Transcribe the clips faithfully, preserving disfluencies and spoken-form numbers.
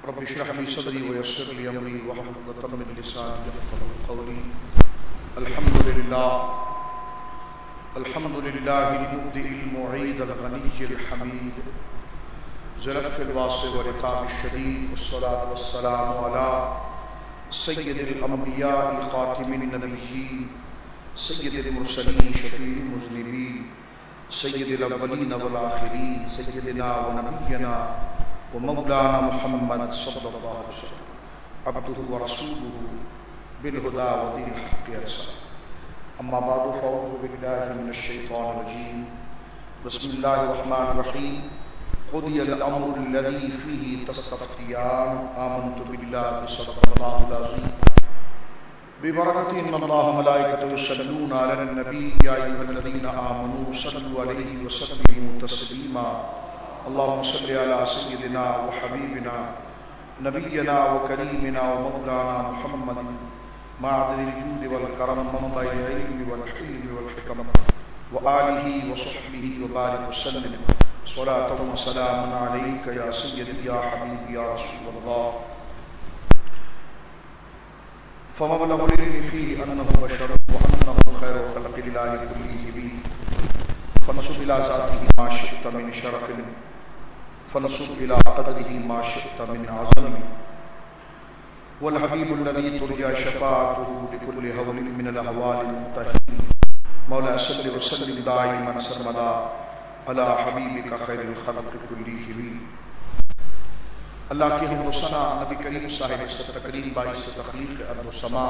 رب اشرح لي صدري ويسر لي امري واحلل عقدة من لساني يفقهوا قولي. الحمد لله الحمد لله المبدئ المعيد الغني الحميد زلف الواسع ورقاب الشديد، والصلاة والسلام على سيد الأنبياء خاتم النبيين سيد المرسلين شفيع المذنبين سيد الأولين والآخرين سيدنا ونبينا ومولانا محمد صلى الله عليه وسلم عبده ورسوله بالهدى ودين الحق أرسله. أما بعد فأعوذ بالله من الشيطان الرجيم. بسم الله الرحمن الرحيم. قضي الأمر الذي فيه تستفتيان آمنت بالله صدق الله العظيم. ببركة إن الله ملائكته يصلون على النبي يا أيها الذين آمنوا صلوا عليه وسلموا تسليما. اللهم صل على سيدنا وحبيبنا نبينا وكريمنا ومولانا محمد معدن الجود والكرم منبع العلم والحلم والحكم وآله وصحبه وبارك وسلم صلاة وسلام عليك يا سيدي يا حبيبي يا رسول الله. فمبلغ العلم فيه أنه بشر وأنه خير خلق الله كلهم، فنسب إلى ذاته ما شئت من شرف، فنسب إلى قدره ما شئت من عظم، والحبيب الذي ترجى شفاعته لكل هول من الأهوال المنتهين. مولا صل وسلم دائما سرمدا على حبیبک خیر الخلق کلیہم. اللہ کی حمد و ثنا نبی کریم صاحب تکریم باعث تخلیق ارض و سما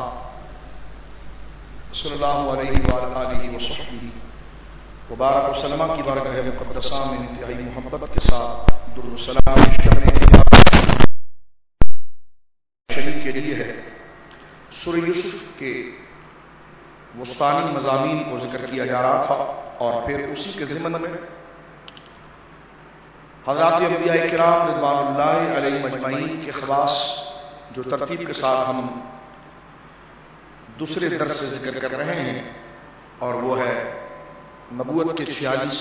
صلی اللہ علیہ وآلہ وصحبہ وبارک وسلم کی بارگاہ مقدسہ میں انتہائی محبت کے ساتھ درود و سلام کرنے شریف کے لیے ہے. سورہ یوسف کے وسطانی مضامین کو ذکر کیا جا رہا تھا، اور پھر اسی کے ضمن میں حضرات انبیاء کرام رضوان اللہ علیہم اجمعین کے خواص جو ترتیب کے ساتھ ہم دوسرے درس سے ذکر کر رہے ہیں، اور وہ ہے نبوت کے چھیالیس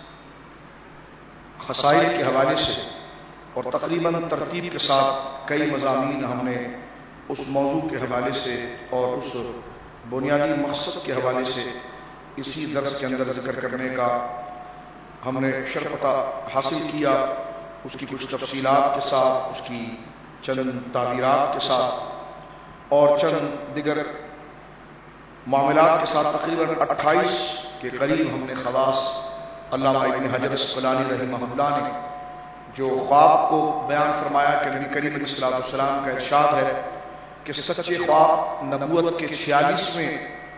خصائل کے حوالے سے، اور تقریباً ترتیب کے ساتھ کئی مضامین ہم نے اس موضوع کے حوالے سے اور اس بنیادی مقصد کے حوالے سے اسی درس کے اندر ذکر کرنے کا ہم نے شرف حاصل کیا، اس کی کچھ تفصیلات کے ساتھ، اس کی چند تعبیرات کے ساتھ اور چند دیگر معاملات کے ساتھ. تقریباً اٹھائیس کے قریب ہم نے خواص علامہ ابن حجر اسقلانی رحمہ اللہ نے جو خواب کو بیان فرمایا کہ نبی کریم علیہ الصلوۃ والسلام کا ارشاد ہے کہ سچے خواب نبوت کے چھیالیسویں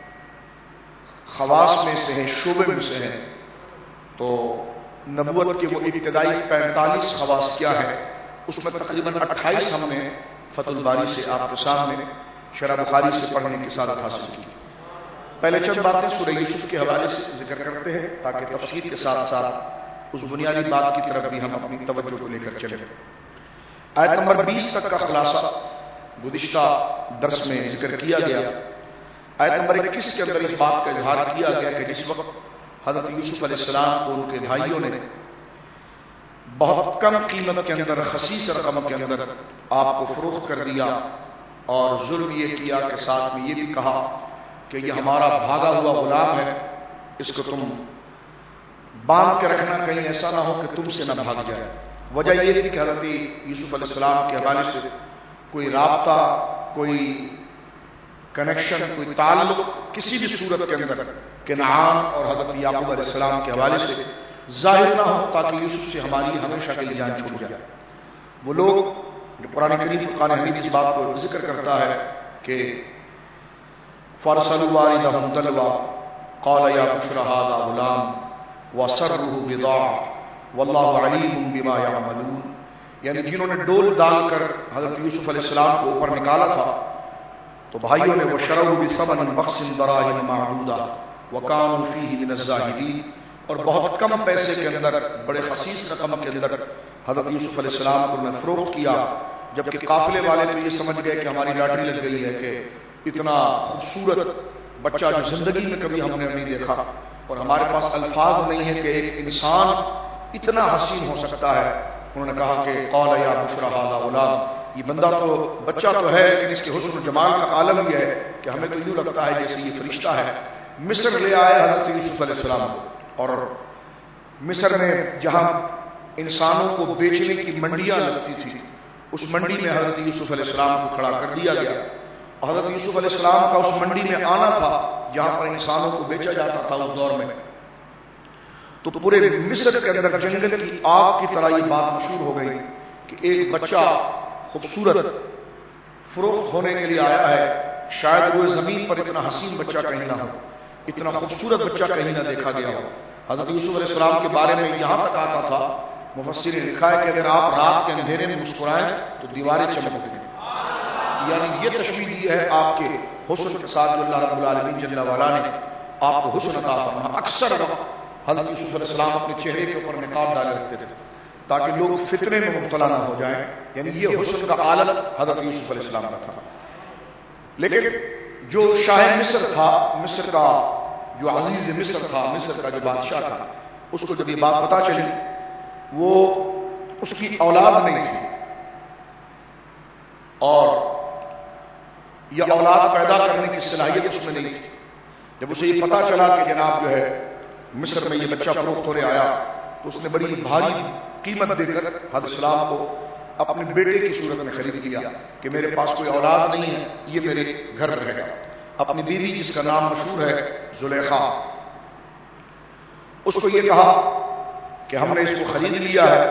خواص میں سے ہیں، شعبے میں سے ہیں. تو نبوت کے وہ ابتدائی پینتالیس خواص کیا ہے، اس میں تقریباً اٹھائیس ہم نے فتح الباری سے آپ کے سامنے شرح بخاری سے پڑھنے کی سعادت حاصل کی. پہلے چند باتیں سورہ یوسف کے حوالے سے ذکر کرتے ہیں تاکہ تفصیل کے ساتھ ساتھ اس بنیادی بات کی طرف بھی ہم اپنی توجہ کو لے کر چلیں. آیت نمبر بیس تک کا خلاصہ گزشتہ درس میں ذکر کیا گیا. آیت نمبر اکیس کے اندر اس بات کا اظہار کیا گیا کہ جس وقت حضرت یوسف علیہ السلام کو ان کے بھائیوں نے بہت کم قیمت کے اندر، خسیس رقم کے اندر آپ کو فروخت کر دیا، اور ظلم یہ کیا کہ ساتھ میں یہ بھی کہا کہ یہ ہمارا بھاگا ہوا غلام ہے، اس کو تم باندھ کے رکھنا، کہیں ایسا نہ ہو کہ تم سے نہ بھاگ جائے. وجہ یہ تھی کہ حضرت یوسف علیہ السلام کے حوالے سے کوئی رابطہ، کوئی کنیکشن، کوئی تعلق کسی بھی صورت کے اندر کنعان اور حضرت یعقوب علیہ السلام کے حوالے سے ظاہر نہ ہو، تاکہ یوسف سے ہماری ہمیشہ کے لیے جان چھوٹ جائے. وہ لوگ جو قرآن کریم فرقان حمید اس بات کو ذکر کرتا ہے کہ فَأَرْسَلُوا وَارِدَهُمْ دَلْوًا قَالَ يَا بُشْرَى هَٰذَا غُلَامٌ وَأَسَرُّوهُ بِضَاعَةً وَاللَّهُ عَلِيمٌ بِمَا يَعْمَلُونَ. یعنی جنہوں نے ڈول ڈال کر حضرت یوسف علیہ السلام کو اوپر نکالا تھا تو بھائیوں نے وَشَرَوْهُ بِثَمَنٍ بَخْسٍ دَرَاهِمَ مَعْدُودَةٍ وَكَانُوا فِيهِ مِنَ الزَّاهِدِينَ. اور بہت کم پیسے کے اندر، بڑے خسیس رقم کے اندر حضرت یوسف علیہ السلام کو انہوں نے فروخت کیا، جبکہ قافلے والے تو یہ سمجھ گئے کہ ہماری لاٹری لگ گئی ہے کہ اتنا خوبصورت بچہ جو زندگی میں کبھی ہم نے نہیں دیکھا، اور ہمارے پاس الفاظ نہیں ہے کہ ایک انسان اتنا حسین ہو سکتا ہے. انہوں نے کہا کہ قال یا بشرى هذا غلام، یہ بندہ تو بچہ تو ہے لیکن اس کے حسن و جمال کا عالم یہ ہے کہ ہمیں تو یوں لگتا ہے جیسے یہ فرشتہ ہے. مصر لے آئے حضرت یوسف علیہ السلام کو، اور مصر میں جہاں انسانوں کو بیچنے کی منڈیاں لگتی تھی اس منڈی میں حضرت یوسف علیہ السلام کو کھڑا کر دیا گیا. حضرت یوسف علیہ السلام کا اس منڈی میں آنا تھا جہاں پر انسانوں کو بیچا جاتا تھا اس دور میں. تو پورے مصر کے اندر جنگل کی آگ کی طرح یہ بات مشہور ہو گئی کہ ایک بچہ خوبصورت فروخت ہونے کے لیے آیا ہے. شاید وہ زمین پر اتنا حسین بچہ کہیں نہ ہو، اتنا خوبصورت بچہ کہیں نہ دیکھا گیا ہو. حضرت یوسف علیہ السلام کے بارے میں یہاں تک آتا تھا، مفسر نے لکھا ہے کہ اگر آپ رات کے اندھیرے میں مسکرائیں تو دیواریں چمکتی ہیں. یعنی یہ تشبیہ دی ہے آپ کے حسن کے ساتھ جو اللہ رب العالمین جل وعلا نے آپ کو حسن عطا فرمایا. اکثر وقت حضرت یوسف علیہ السلام اپنے چہرے کے اوپر نقاب ڈالے رکھتے تھے تاکہ لوگ فتنے میں مبتلا نہ ہو جائیں. یعنی یہ حسن کا عالم حضرت یوسف علیہ السلام کا تھا. لیکن جو شاہ مصر تھا، مصر کا جو عزیز مصر تھا، مصر کا جو بادشاہ تھا، اس کو جب یہ بات پتا چلی وہ اس کی اولاد نہیں تھی اور یہ اولاد پیدا کرنے کی صلاحیت اس میں نہیں تھی. جب اسے یہ پتا چلا کہ جناب جو ہے مصر میں یہ بچہ فروخت ہونے آیا تو اس نے بڑی بھاری قیمت دے کر حضرت السلام کو اپنے بیٹے کی صورت میں خرید لیا کہ میرے پاس کوئی اولاد نہیں ہے، یہ میرے گھر رہے گا. اپنی بیوی جس کا نام مشہور ہے زلیخا، اس کو یہ کہا کہ ہم نے اس کو خرید لیا ہے.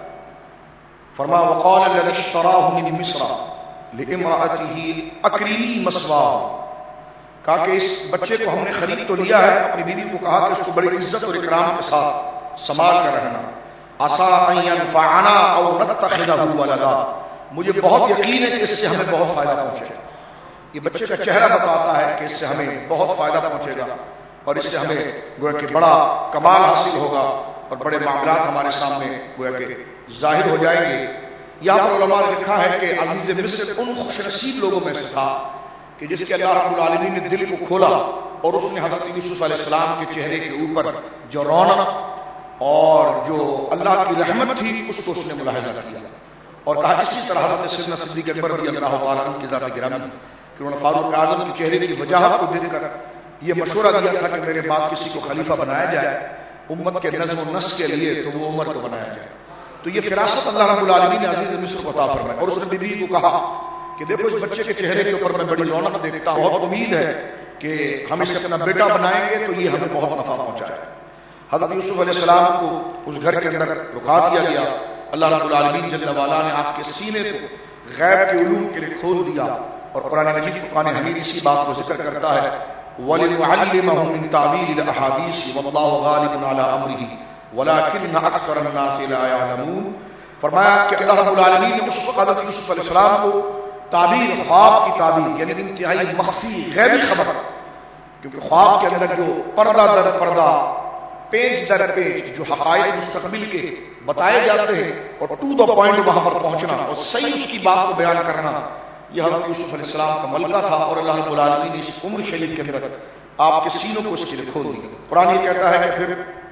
فرما وقال الذي اشتراه من مصر لامرأته اکریمی مثواه، کہا کہ اس بچے کو ہم نے خرید تو لیا ہے. اپنی بیوی کو کہا کہ اس کو بڑی عزت اور اکرام کے ساتھ سنبھال کر رکھنا. عسى ان ينفعنا او نتخذه ولدا، مجھے بہت یقین ہے کہ اس سے ہمیں بہت فائدہ پہنچے گا. یہ بچے کا چہرہ بتاتا ہے کہ اس سے ہمیں بہت فائدہ پہنچے گا اور اس سے ہمیں گویا کہ بڑا کمال حاصل ہوگا اور بڑے معاملات ہمارے سامنے گویا کہ ظاہر ہو جائیں گے. یہاں پر علماء نے لکھا ہے کہ عزیز مصر ان خوش نصیب لوگوں میں سے تھا کہ جس کے اللہ رب العالمین نے دل کو کھولا اور اس نے حضرت یوسف علیہ السلام کے چہرے کے اوپر جو رونق اور جو اللہ کی رحمت تھی اس کو اس نے ملاحظہ کیا اور کہا اسی طرح حضرت سیدنا صدیق اکبر رضی اللہ تعالیٰ عنہ کی ذات گرامی کہ انہوں نے فاروق اعظم کے چہرے کی وجاہت کو دیکھ کر یہ مشورہ دیا تھا کہ میرے بعد کسی کو خلیفہ بنایا جائے امت کے نظم و نسق کے لیے تو وہ عمر کو بنایا جائے. تو یہ فراست اللہ رب العالمین نے عزیز مصر کو عطا فرمایا. اور اس نے بیوی کو کہا کہ دیکھو اس بچے کے چہرے کے اوپر میں بڑی رونق دیکھتا ہوں اور امید ہے کہ ہم اسے اپنا بیٹا بنائیں گے تو یہ ہمیں بہت نفع پہنچائے. حضرت یوسف علیہ السلام کو اس گھر کے اندر رکھا دیا گیا. اللہ رب العالمین جل وعلا نے آپ کے سینے کو غیب کے علوم کے لیے کھول دیا اور قرآن مجید فرقان حمید اسی بات کو ذکر کرتا ہے وَلِنُعَلِّمَهُ مِن تَعْوِيلِ الْأَحَادِيثِ وَاللَّهُ غَالِبٌ عَلَىٰ أَمْرِهِ وَلَٰكِنَّ أَكْثَرَ النَّاسِ لَا يَعْلَمُونَ. فرمایا کہ اللہ رب العالمین نے اس وقت حضرت یوسف علیہ السلام کو تعبیر، خواب کی تعبیر یعنی انتہائی مخفی غیبی خبر، کیونکہ خواب کے اندر جو پردہ در پردہ پیج در پیج جو حقائق مستقبل کے بتائے جاتے ہیں اور ٹو دا پوائنٹ وہاں پر پہنچنا اور صحیح اس کی بات کو بیان کرنا، یہ حضرت یوسف علیہ السلام کا ملکہ تھا اور اللہ رب العالمین نے اس عمر شریف کے اندر آپ کے سینوں کو اس کے لیے کھول دیا. قرآن یہ کہتا ہے کہ پھر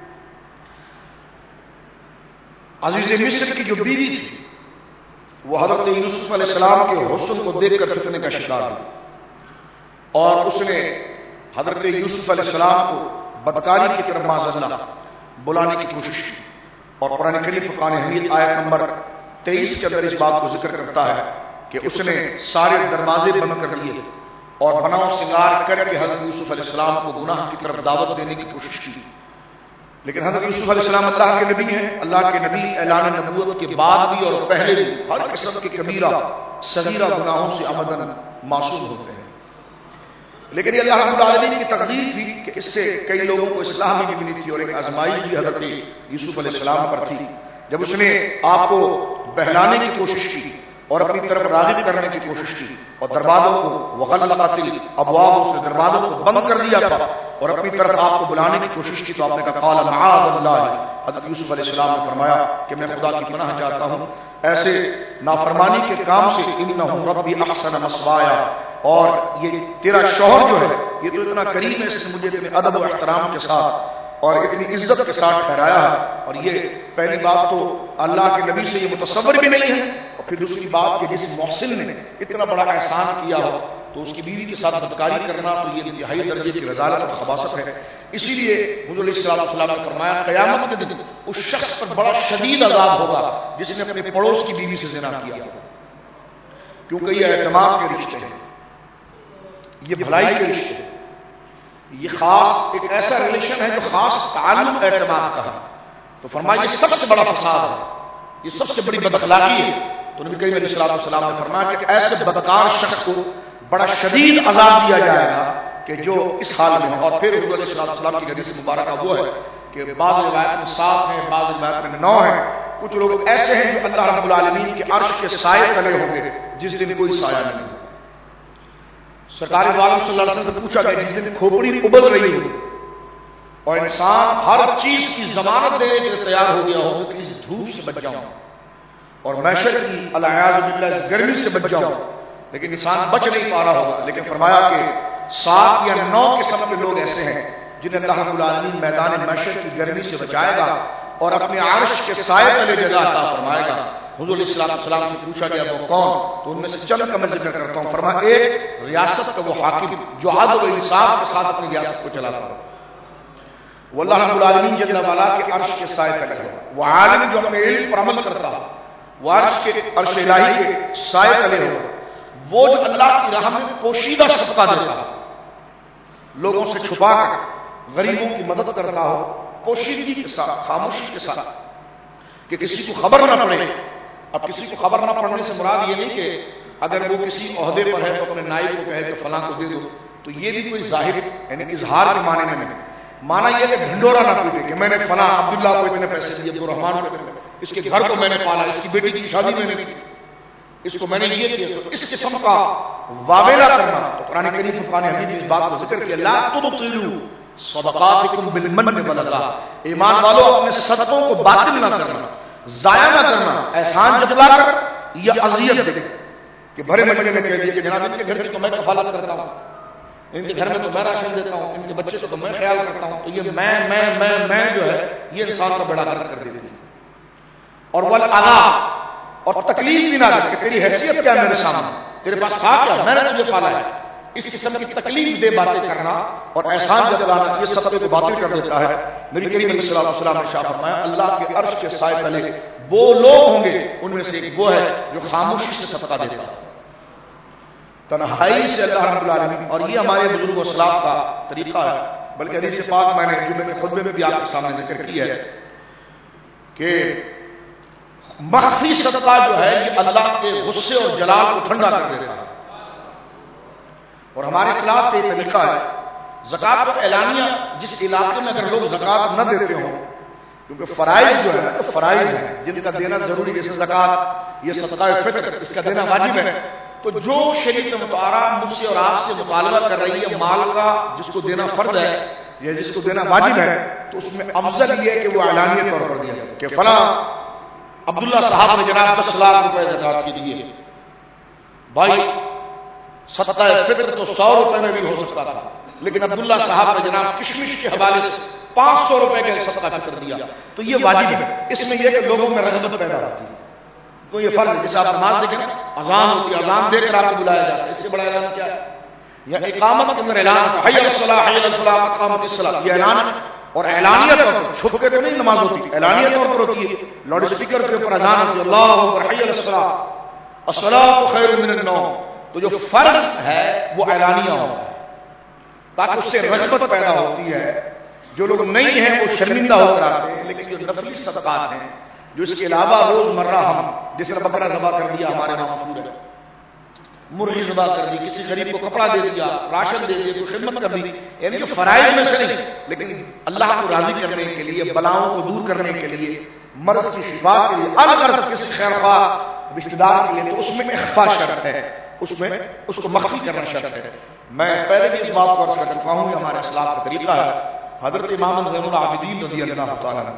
عزیز مصر کی جو بیوی تھی وہ حضرت یوسف علیہ السلام کے حسن کو دیکھ کر فتنے کا شکار ہوئی اور اس نے حضرت یوسف علیہ السلام کو بدکاری کی طرف معاذ اللہ بلانے کی کوشش کی. اور قرآن کریم فرقان حمید آیت نمبر تیئیس کے اندر اس بات کو ذکر کرتا ہے کہ اس نے سارے دروازے بند کر لیے اور بناؤ سنگار کر کے حضرت یوسف علیہ السلام کو گناہ کی طرف دعوت دینے کی کوشش کی. لیکن حضرت یوسف علیہ السلام اللہ کے نبی ہیں. اللہ کے نبی اعلان نبوت کے بعد بھی اور پہلے بھی ہر قسم کے کبیرہ صغیرہ گناہوں سے ابداً معصوم ہوتے ہیں. لیکن یہ اللہ رب العالمین کی تقدیر تھی کہ اس سے کئی لوگوں کو اصلاح بھی ملی تھی اور ایک آزمائش بھی حضرت یوسف علیہ السلام پر تھی. جب اس نے آپ کو بہلانے کی کوشش کی اور اپنی طرف راغب کرنے کی کوشش کی اور دروازوں کو وغلقت الابواب، اس نے دروازوں کو بند کر دیا تھا اور اپنی طرف آپ کو بلانے کی کوشش کی تو آپ نے کہا قال معاذ اللہ. حضرت یوسف علیہ السلام نے فرمایا کہ میں خدا کی پناہ چاہتا ہوں ایسے نافرمانی کے کام سے. انہ ربی احسن مثوایا، اور یہ تیرا شوہر جو ہے یہ تو اتنا کریم ہے، اس نے مجھے اتنے ادب و احترام کے ساتھ اور اتنی عزت کے ساتھ ٹھہرایا ہے اور یہ پہلی بات تو اللہ کے نبی سے یہ متصور بھی نہیں ہے، اور پھر دوسری بات کہ جس محسن نے اتنا بڑا احسان کیا ہو تو اس کی بیوی کے ساتھ بدکاری کرنا تو یہ انتہائی درجے کی رذالت اور خباثت ہے۔ اسی لیے حضور علیہ السلام نے فرمایا قیامت کے دن اس شخص پر بڑا شدید عذاب ہوگا جس نے اپنے پڑوس کی بیوی سے زنا کیا، کیونکہ یہ اعتماد کے رشتے ہیں، یہ بھلائی کے رشتے ہیں، یہ خاص ایک ایسا ریلیشن ہے جو خاص تعلق اعتماد کا ہے۔ تو فرمایا یہ سب سے بڑا فساد ہے، یہ سب سے بڑی بد اخلاقی ہے۔ تو نبی کریم علیہ السلام نے فرمایا کہ ایسے بدکار شخص کو بڑا شدید عذاب دیا جائے گا کہ جو اس حال میں ہو۔ اور پھر حضور علیہ السلام کی حدیث مبارکہ وہ ہے کہ بعض روایت میں سات ہیں، بعض روایت میں نو ہیں، کچھ لوگ ایسے ہیں جو اللہ رب العالمین کے عرش کے سائے تلے ہوں گے جس دن کوئی سایہ نہیں ہو۔ سرکار دو عالم صلی اللہ علیہ وسلم سے پوچھا گیا جس دن کھوپڑی ابل رہی ہو اور انسان ہر چیز کی ضمانت دینے کے لیے تیار ہو گیا ہو کہ اس دھوپ سے بچ جاؤں اور معیشت کی الیاذ باللہ اس گرمی سے بچ جاؤں، لیکن انسان بچ نہیں پا رہا ہوگا۔ لیکن فرمایا کہ سات یا نو قسم کے لوگ ایسے ہیں جنہیں اللہ رب العالمین میدان معیشت کی گرمی سے بچائے گا اور اپنے عرش کے سائے تلے جگہ عطا فرمائے گا۔ حضور علیہ السلام سے پوچھا گیا وہ کون؟ تو ان میں سے چند کا میں ذکر کرتا ہوں۔ فرمایا ایک ریاست کا وہ حاکم جو عدل و انصاف کے ساتھ اپنی ریاست کو چلاتا ہو، وہ اللہ رب العالمین جل وعلا کے عرش کے سائے تلے ہو۔ وہ عالم جو اپنے علم پر عمل کرتا ہو، وہ عرش کے عرش الہی کے سائے تلے ہو۔ وہ جو اللہ کی راہ میں پوشیدہ صدقہ دیتا ہو، لوگوں سے چھپا کر غریبوں کی مدد کرتا ہو، پوشیدگی کے ساتھ، خاموشی کے ساتھ، کہ کسی کو خبر نہ پڑے۔ اب کسی کو خبر نہ پڑنے سے مراد یہ نہیں کہ اگر وہ کسی عہدے پر ہے تو اپنے نائب کو کہے کہ فلاں کو دے دو، تو یہ بھی کوئی ظاہر یعنی اظہار کے معنی میں نہیں۔ معنی یہ کہ ڈھنڈورا نہ پیٹے کہ میں نے فلاں عبداللہ کو اتنے پیسے دیے، عبد الرحمان کو اتنے، اس کے گھر کو میں نے پالا، اس کی بیٹی کی شادی میں نے کی، اس کو میں نے یہ کیا۔ تو اس قسم کا واویلا کرنا تو قرآن کریم فرقان حمید نے اس بات کو ذکر کیا لا تبطلوا صدقاتکم بالمن والعذا، ایمان والو اپنے صدقوں کو باطل نہ کرنا، ضائع نہ کرنا، احسان جتلا کر یا اذیت دے کہ بھرے مجمع میں کہہ دیے کہ جناب ان کے گھر کی تو میں کفالت کرتا ہوں، ان کے گھر میں تو میں راشن دیتا ہوں، ان کے بچے کو تو میں خیال کرتا ہوں، تو یہ میں میں میں میں جو ہے یہ انسان کا بڑا غلط کر دیتی ہے۔ اور والعذا، اور تکلیف بھی نہ دے کہ تیری حیثیت کیا میرے سامنے، تیرے پاس تھا کیا، میں نے تجھے پالا ہے، اس قسم کی تکلیف دے باتیں کرنا اور احسان جتلانا یہ سب کو باطل کر دیتا ہے۔ نبی کریم علیہ الصلوۃ والسلام نے ارشاد فرمایا اللہ کے عرش کے سائے تلے وہ لوگ ہوں گے، ان میں سے ایک وہ ہے جو خاموشی سے صدقہ دیتا ہے، تنہائی سے اللہ رب العالمین۔ اور یہ ہمارے بزرگ و اسلاف کا طریقہ ہے، بلکہ حدیث پاک میں نے جمعے کے خطبے میں بھی آپ کے سامنے ذکر کی ہے کہ مخفی صدقہ جو ہے یہ اللہ کے غصے اور جلال کو ٹھنڈا کر دیتا ہے۔ اور ہمارے اسلاف کا یہ طریقہ ہے زکوٰۃ کا اعلانیہ، جس علاقے میں اگر لوگ زکوٰۃ نہ دیتے ہوں، کیونکہ فرائض جو ہے تو فرائض ہیں جن کا دینا ضروری ہے، جیسے زکوٰۃ، یہ صدقہ فطر، اس کا دینا واجب ہے، تو جو شریعت مطالعہ مجھ سے اور آپ سے مطالبہ کر رہی ہے مال کا جس کو دینا فرض ہے یا جس کو دینا واجب ہے، تو اس میں افضل یہ ہے کہ وہ اعلانیہ طور پر دیا جائے کہ فلاں عبداللہ صاحب نے جناب دس لاکھ روپے زکوٰۃ کے دیے، بھائی صدقہ فطر تو سو روپے میں بھی ہو سکتا تھا، لیکن عبداللہ صاحب نے جناب کشمش کے حوالے سے پانچ سو روپے کا صدقہ فطر دیا، تو یہ واجب ہے۔ اس میں یہ کہ لوگوں میں رغبت پیدا ہوتی ہے، تو یہ فرض جیسے آپ نماز دیکھیں نا، اذان ہوتی ہے، اذان دے کر آپ کو بلایا جاتا ہے، اس سے بڑا اعلان کیا ہے؟ یا اقامت کے اندر اعلان ہوتا ہے حی علی الصلاۃ حی علی الفلاح اقامت الصلاۃ، یہ اعلان ہے، اور اعلانیہ طور پر چھپ کے تو نہیں نماز ہوتی، اعلانیہ طور پر ہوتی ہے، لاؤڈ اسپیکر کے اوپر اذان ہوتی ہے اللہ اکبر حی علی الصلاۃ الصلاۃ خیر من النوم، تو جو فرض ہے وہ اعلانیہ ہوتا ہے تاکہ اس سے رغبت پیدا ہوتی ہے، جو لوگ نہیں ہیں وہ شرمندہ ہو کر آتے ہیں، لیکن جو نفلی صدقات ہیں جو اس کے علاوہ روز مرہ ہم جس طرح بکرا ذبح کر دیا ہمارے وہاں مشہور ہے، مرغی ذبح کر دی، کسی غریب کو کپڑا دے دیا، راشن دے دیا، کوئی خدمت کر دی، یعنی جو فرائض میں سے نہیں لیکن اللہ کو راضی کرنے کے لیے، بلاؤں کو دور کرنے کے لیے، مرض کی شفا کے لیے، الغرض کسی خیر خواہ رشتہ دار کے لیے، تو اس میں اخفاء شرط ہے، اس میں اس کو مخفی کرنا شرط ہے۔ میں پہلے بھی اس بات کو عرض کر چکا ہوں کہ ہمارے اسلاف کا طریقہ ہے، حضرت امام زین العابدین رضی اللہ تعالیٰ عنہ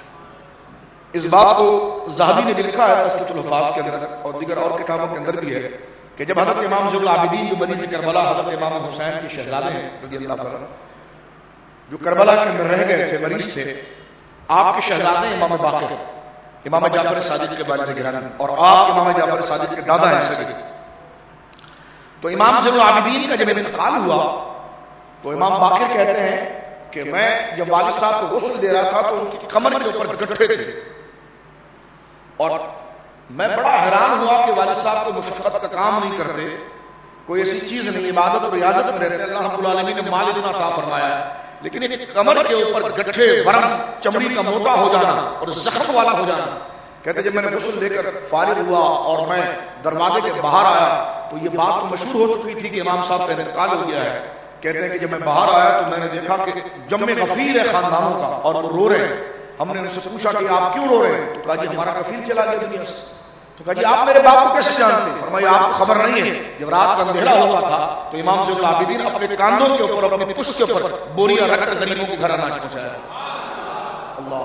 اس بات کو ذہبی نے بھی لکھا ہے تذکرۃ الحفاظ کے اندر اور دیگر اور کتابوں کے اندر بھی ہے کہ جب حضرت امام زین العابدین جو بنی سے کربلا حضرت امام حسین کے شہزادے ہیں رضی اللہ عنہ، جو کربلا کے اندر رہ گئے تھے، مریض تھے، آپ کے شہزادے امام باقر امام جعفر صادق کے والد گرامی اور آپ امام جعفر صادق کے دادا ہیں سگے. تو امام زین العابدین کا جب انتقال ہوا تو امام باقر کہتے ہیں کہ میں جب والد صاحب کو غسل دے رہا تھا تو ان کی کمر کے اوپر گٹھے تھے اور میں بڑا حیران ہوا کہ والد صاحب کو مشقت کا کام نہیں کرتے, کوئی ایسی چیز نہیں, عبادت اور ریاضت میں رہتے. اللہ رب العالمین نے مال اتنا عطا فرمایا ہے, لیکن ایک کمر کے اوپر گٹھے, ورم, چمڑی کا موٹا ہو جانا اور زخم والا ہو جانا. کہتے جب میں نے غسل دے کر فارغ ہوا اور میں دروازے کے باہر آیا تو یہ بات مشہور ہو چکی تھی کہ امام صاحب کا انتقال ہو گیا ہے. کہتے ہیں کہ جب میں باہر آیا تو میں نے دیکھا کہ جمع غفیر ہے خاندانوں کا اور وہ رو رہے ہیں. ہم نے ان سے پوچھا کہ آپ کیوں رو رہے ہیں؟ تو کہا جی ہمارا کفیل چلا گیا دنیا سے. تو کہا جی آپ میرے باپ کو کیسے جانتے ہیں؟ فرمایا آپ کو خبر نہیں ہے, جب رات کا اندھیرا ہوتا تھا تو امام زین العابدین اپنے کاندھوں کے اوپر اپنے پشت کے اوپر بوریاں رکھ کر غریبوں کے گھر اناج پہنچایا. اللہ,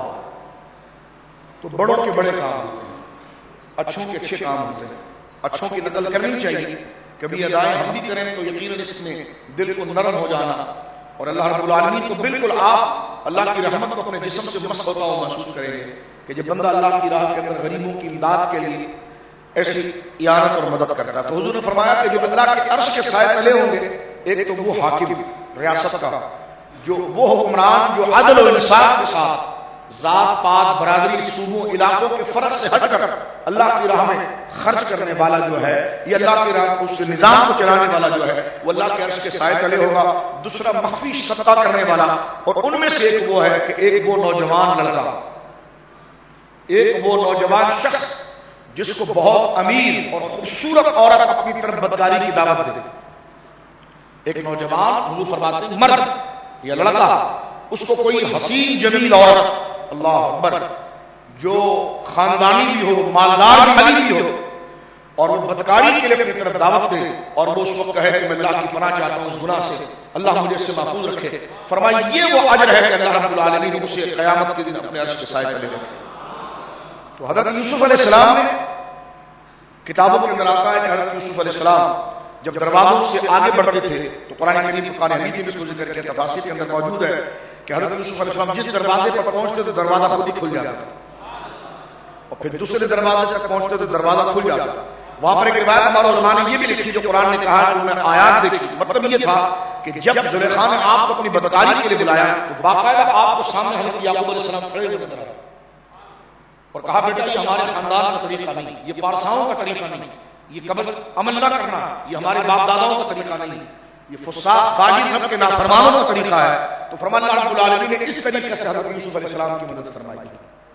تو بڑوں کے بڑے کام ہوتے ہیں, اچھوں کے اچھے کام ہوتے ہیں, اچھوں کی نقل کرنی چاہیے. کبھی ادائیں ہم بھی کریں تو یقیناً اس میں دل کو نرم ہو جانا اور اللہ رب العالمین کو بالکل آپ اللہ کی رحمت کو اپنے جسم سے مس ہوتا ہوا محسوس کریں گے کہ جب بندہ اللہ کی راہ کے اندر غریبوں کی امداد کے لیے ایسی اعانت اور مدد کرتا ہے. تو حضور نے فرمایا کہ جو اللہ کے عرش کے سائے تلے ہوں گے, ایک تو وہ حاکم ریاست کا, جو وہ حکمران جو عدل و انصاف کے ساتھ ذات پات برادری صوبوں علاقوں کے فرق سے ہٹ کر اللہ کی راہ میں خرچ کرنے والا جو ہے, یہ اللہ کی راہ اس نظام کو چلانے والا جو ہے وہ اللہ کے عرش کے سائے تلے ہوگا. دوسرا مخفی صدقہ کرنے والا, اور ان میں سے ایک وہ ہے کہ ایک وہ نوجوان لڑکا, ایک وہ نوجوان شخص جس کو بہت امیر اور خوبصورت عورت اپنی طرف بدکاری کی دعوت دے. ایک نوجوان, حضور فرماتے ہیں مرد یا لڑکا, اس کو کوئی حسین جمیل عورت, اللہ اکبر, جو خاندانی بھی ہو, مالدار بھی ہو, اور وہ بدکاری کے لیے اپنی طرف دعوت دے اور وہ اس وقت کہے کہ میں اللہ کی پناہ چاہتا ہوں اس گناہ سے, اللہ مجھے اس سے محفوظ رکھے. فرمایا یہ وہ اجر ہے کہ اللہ رب العالمین اسے قیامت کے دن اپنے عرش کے سائے تلے رکھے. تو حضرت یوسف علیہ السلام نے, کتابوں کے اندر آتا ہے کہ حضرت یوسف علیہ السلام جب دروازوں سے آگے بڑھتے تھے تو قرآن کریم قرآن حمید میں اس کو ذکر کیا, تفاسیر کے اندر موجود ہے کہ حضرت یوسف علیہ السلام جس دروازے پر پہنچتے تو دروازہ خود ہی کھل جاتا اور پھر دوسرے دروازے تک پہنچتے تو دروازہ کھل جاتا. وہاں پر ایک روایت ہمارے علماء نے یہ بھی لکھی جو قرآن نے کہا کہ انہوں نے آیات دیکھی, مطلب یہ تھا کہ جب زلیخا نے آپ کو اپنی بدکاری کے لیے بلایا تو باقاعدہ آپ کو سامنے حضرت یعقوب علیہ السلام کھڑے ہوئے نظر آئے اور کہا بیٹا یہ ہمارے خاندان کا طریقہ نہیں, یہ پارساؤں کا طریقہ نہیں, یہ قبل عمل نہ کرنا, یہ ہمارے باپ داداؤں کا طریقہ نہیں, یہ فساق فاجر رب کے نافرمانوں کا طریقہ ہے. تو فرمایا اللہ رب العالمین نے اس طریقے سے حضرت یوسف علیہ السلام کی مدد فرمائی.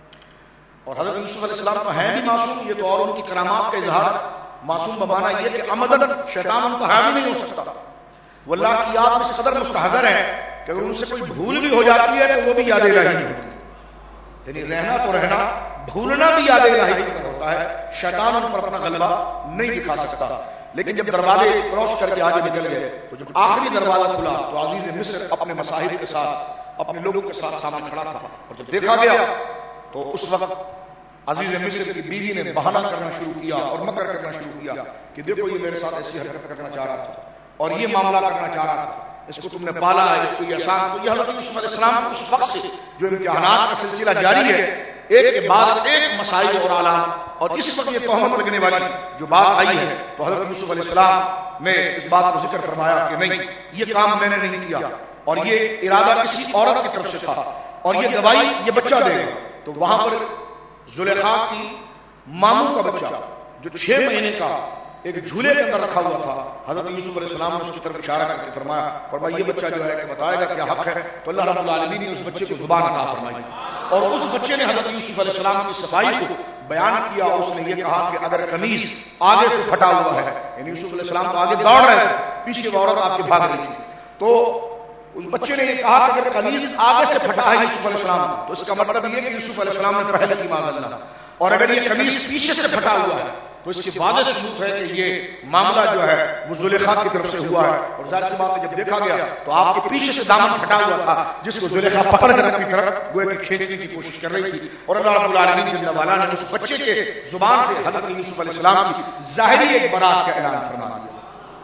اور حضرت یوسف علیہ السلام تو ہے بھی معصوم, یہ تو اور ان کی کرامات کا اظہار. معصوم بمانا یہ کہ عمدن شیطان ان کا حاوی نہیں ہو سکتا. وہ اللہ کی یاد میں اس قدر مستحضر ہے کہ اگر ان سے کوئی بھول بھی ہو جاتی ہے تو وہ بھی یاد الہی ہوتی ہے. یعنی رہنا تو رہنا, بھولنا بھی یاد الہی کی طرف ہوتا ہے. شیطان ان پر اپنا غلبہ نہیں دکھا سکتا. لیکن جب دروازے کراس کر کے آگے نکل گئے تو جب آخری دروازہ کھلا تو عزیز مصر اپنے مصاحب کے ساتھ اپنے لوگوں کے ساتھ سامنے کھڑا تھا. اور جب دیکھا گیا تو اس وقت عزیز مصر کی بیوی نے بہانہ کرنا شروع کیا اور مکر کرنا شروع کیا کہ دیکھو یہ میرے ساتھ ایسی حرکت کرنا چاہ رہا تھا اور یہ معاملہ کرنا چاہ رہا تھا, اس کو تم نے پالا ہے, اس کو یہ آسان. تو یہ حضرت یوسف علیہ السلام اس وقت سے جو امتحانات کا سلسلہ جاری ہے, ایک کے بعد ایک مسائل اور آلام, اور اس وقت یہ تہمت لگنے والی جو بات آئی ہے تو حضرت یوسف علیہ السلام نے اس بات کو ذکر فرمایا کہ نہیں, یہ کام میں نے نہیں کیا اور یہ ارادہ کسی عورت کی طرف سے تھا اور یہ دوائی یہ بچہ دے گا. تو وہاں پر زلیخا کی ماموں کا بچہ جو چھ مہینے کا ایک جھولے کے اندر رکھا ہوا تھا, حضرت یوسف علیہ السلام نے اس کی طرف اشارہ کر کے فرمایا فرمایا یہ بچہ جو ہے کہ بتائے گا کیا حق ہے. تو اللہ رب العالمین نے اس بچے کو زبان عطا فرمائی اور اس بچے نے حضرت یوسف علیہ السلام کی صفائی کو بیان کیا. اس نے یہ کہا کہ اگر قمیص آگے سے پھٹا ہوا ہے, یعنی یوسف علیہ السلام تو آگے دوڑ رہے تھے, پیچھے وہ عورت آپ کے بھاگ رہی تھی, تو اس بچے نے یہ کہا کہ اگر قمیص آگے سے پھٹا ہے یوسف علیہ السلام تو اس کا مطلب یہ کہ یوسف علیہ السلام نے پہلے کی معاذ اللہ, اور اگر یہ قمیص پیچھے سے پھٹا ہوا ہے تو اس سے واضح ثبوت ہے کہ یہ معاملہ جو ہے وہ زلیخا کی طرف سے ہوا ہے. اور ظاہر سی بات ہے جب دیکھا گیا تو آپ کے پیچھے سے دامن پھٹا ہوا تھا جس کو زلیخا پکڑ کر اپنی طرف گویا کہ کھینچنے کی کوشش کر رہی تھی. اور اللہ رب العالمین جل وعلا نے اس بچے کے زبان سے حضرت یوسف علیہ السلام کی ظاہری ایک برات کا اعلان فرما دیا.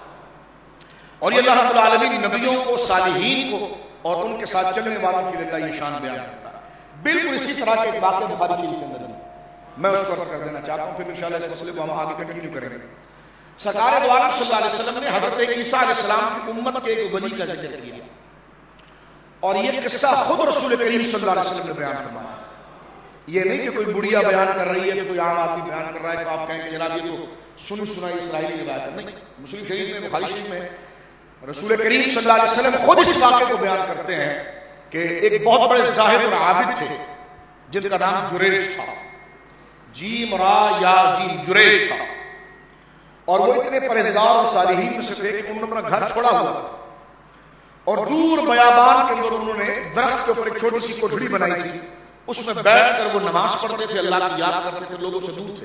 اور یہ اللہ رب العالمین نبیوں کو, صالحین کو اور ان کے ساتھ چلنے والوں کے لیے یہ شان بیان کرتا ہے. بالکل اسی طرح کے ایک واقعہ بخاری شریف کے اندر ہے، میں اس کو عرض کر دینا چاہتا ہوں، پھر انشاءاللہ اس مسئلے کو ہم آگے کنٹینیو کریں گے۔ سرکار دو عالم صلی اللہ علیہ وسلم نے حضرت عیسیٰ علیہ السلام کی امت کے ایک ولی کا ذکر کیا، اور یہ قصہ خود رسول کریم صلی اللہ علیہ وسلم نے بیان فرمایا۔ یہ نہیں کہ کوئی بڑھیا بیان کر رہی ہے کہ کوئی عام آدمی بیان کر رہا ہے تو آپ کہیں کہ جناب یہ تو سن سنائی اسرائیلی روایت ہے، نہیں، مسلم شریف میں بخاری شریف میں رسول کریم صلی اللہ علیہ وسلم خود اس واقعے کو بیان کرتے ہیں کہ ایک بہت بڑے زاہد اور عابد تھے جن کا نام جریج تھا، جیم را یا جیم جریج تھا، اور وہ اتنے پرہیزگار اور صالحین میں سے تھے کہ انہوں نے اپنا گھر چھوڑا ہوا تھا، اور دور بیابان کے اندر انہوں نے درخت کے اوپر ایک چھوٹی سی کوٹھڑی بنائی تھی، اس میں بیٹھ کر وہ نماز پڑھتے تھے، اللہ کی یاد کرتے تھے، لوگوں سے دور تھے۔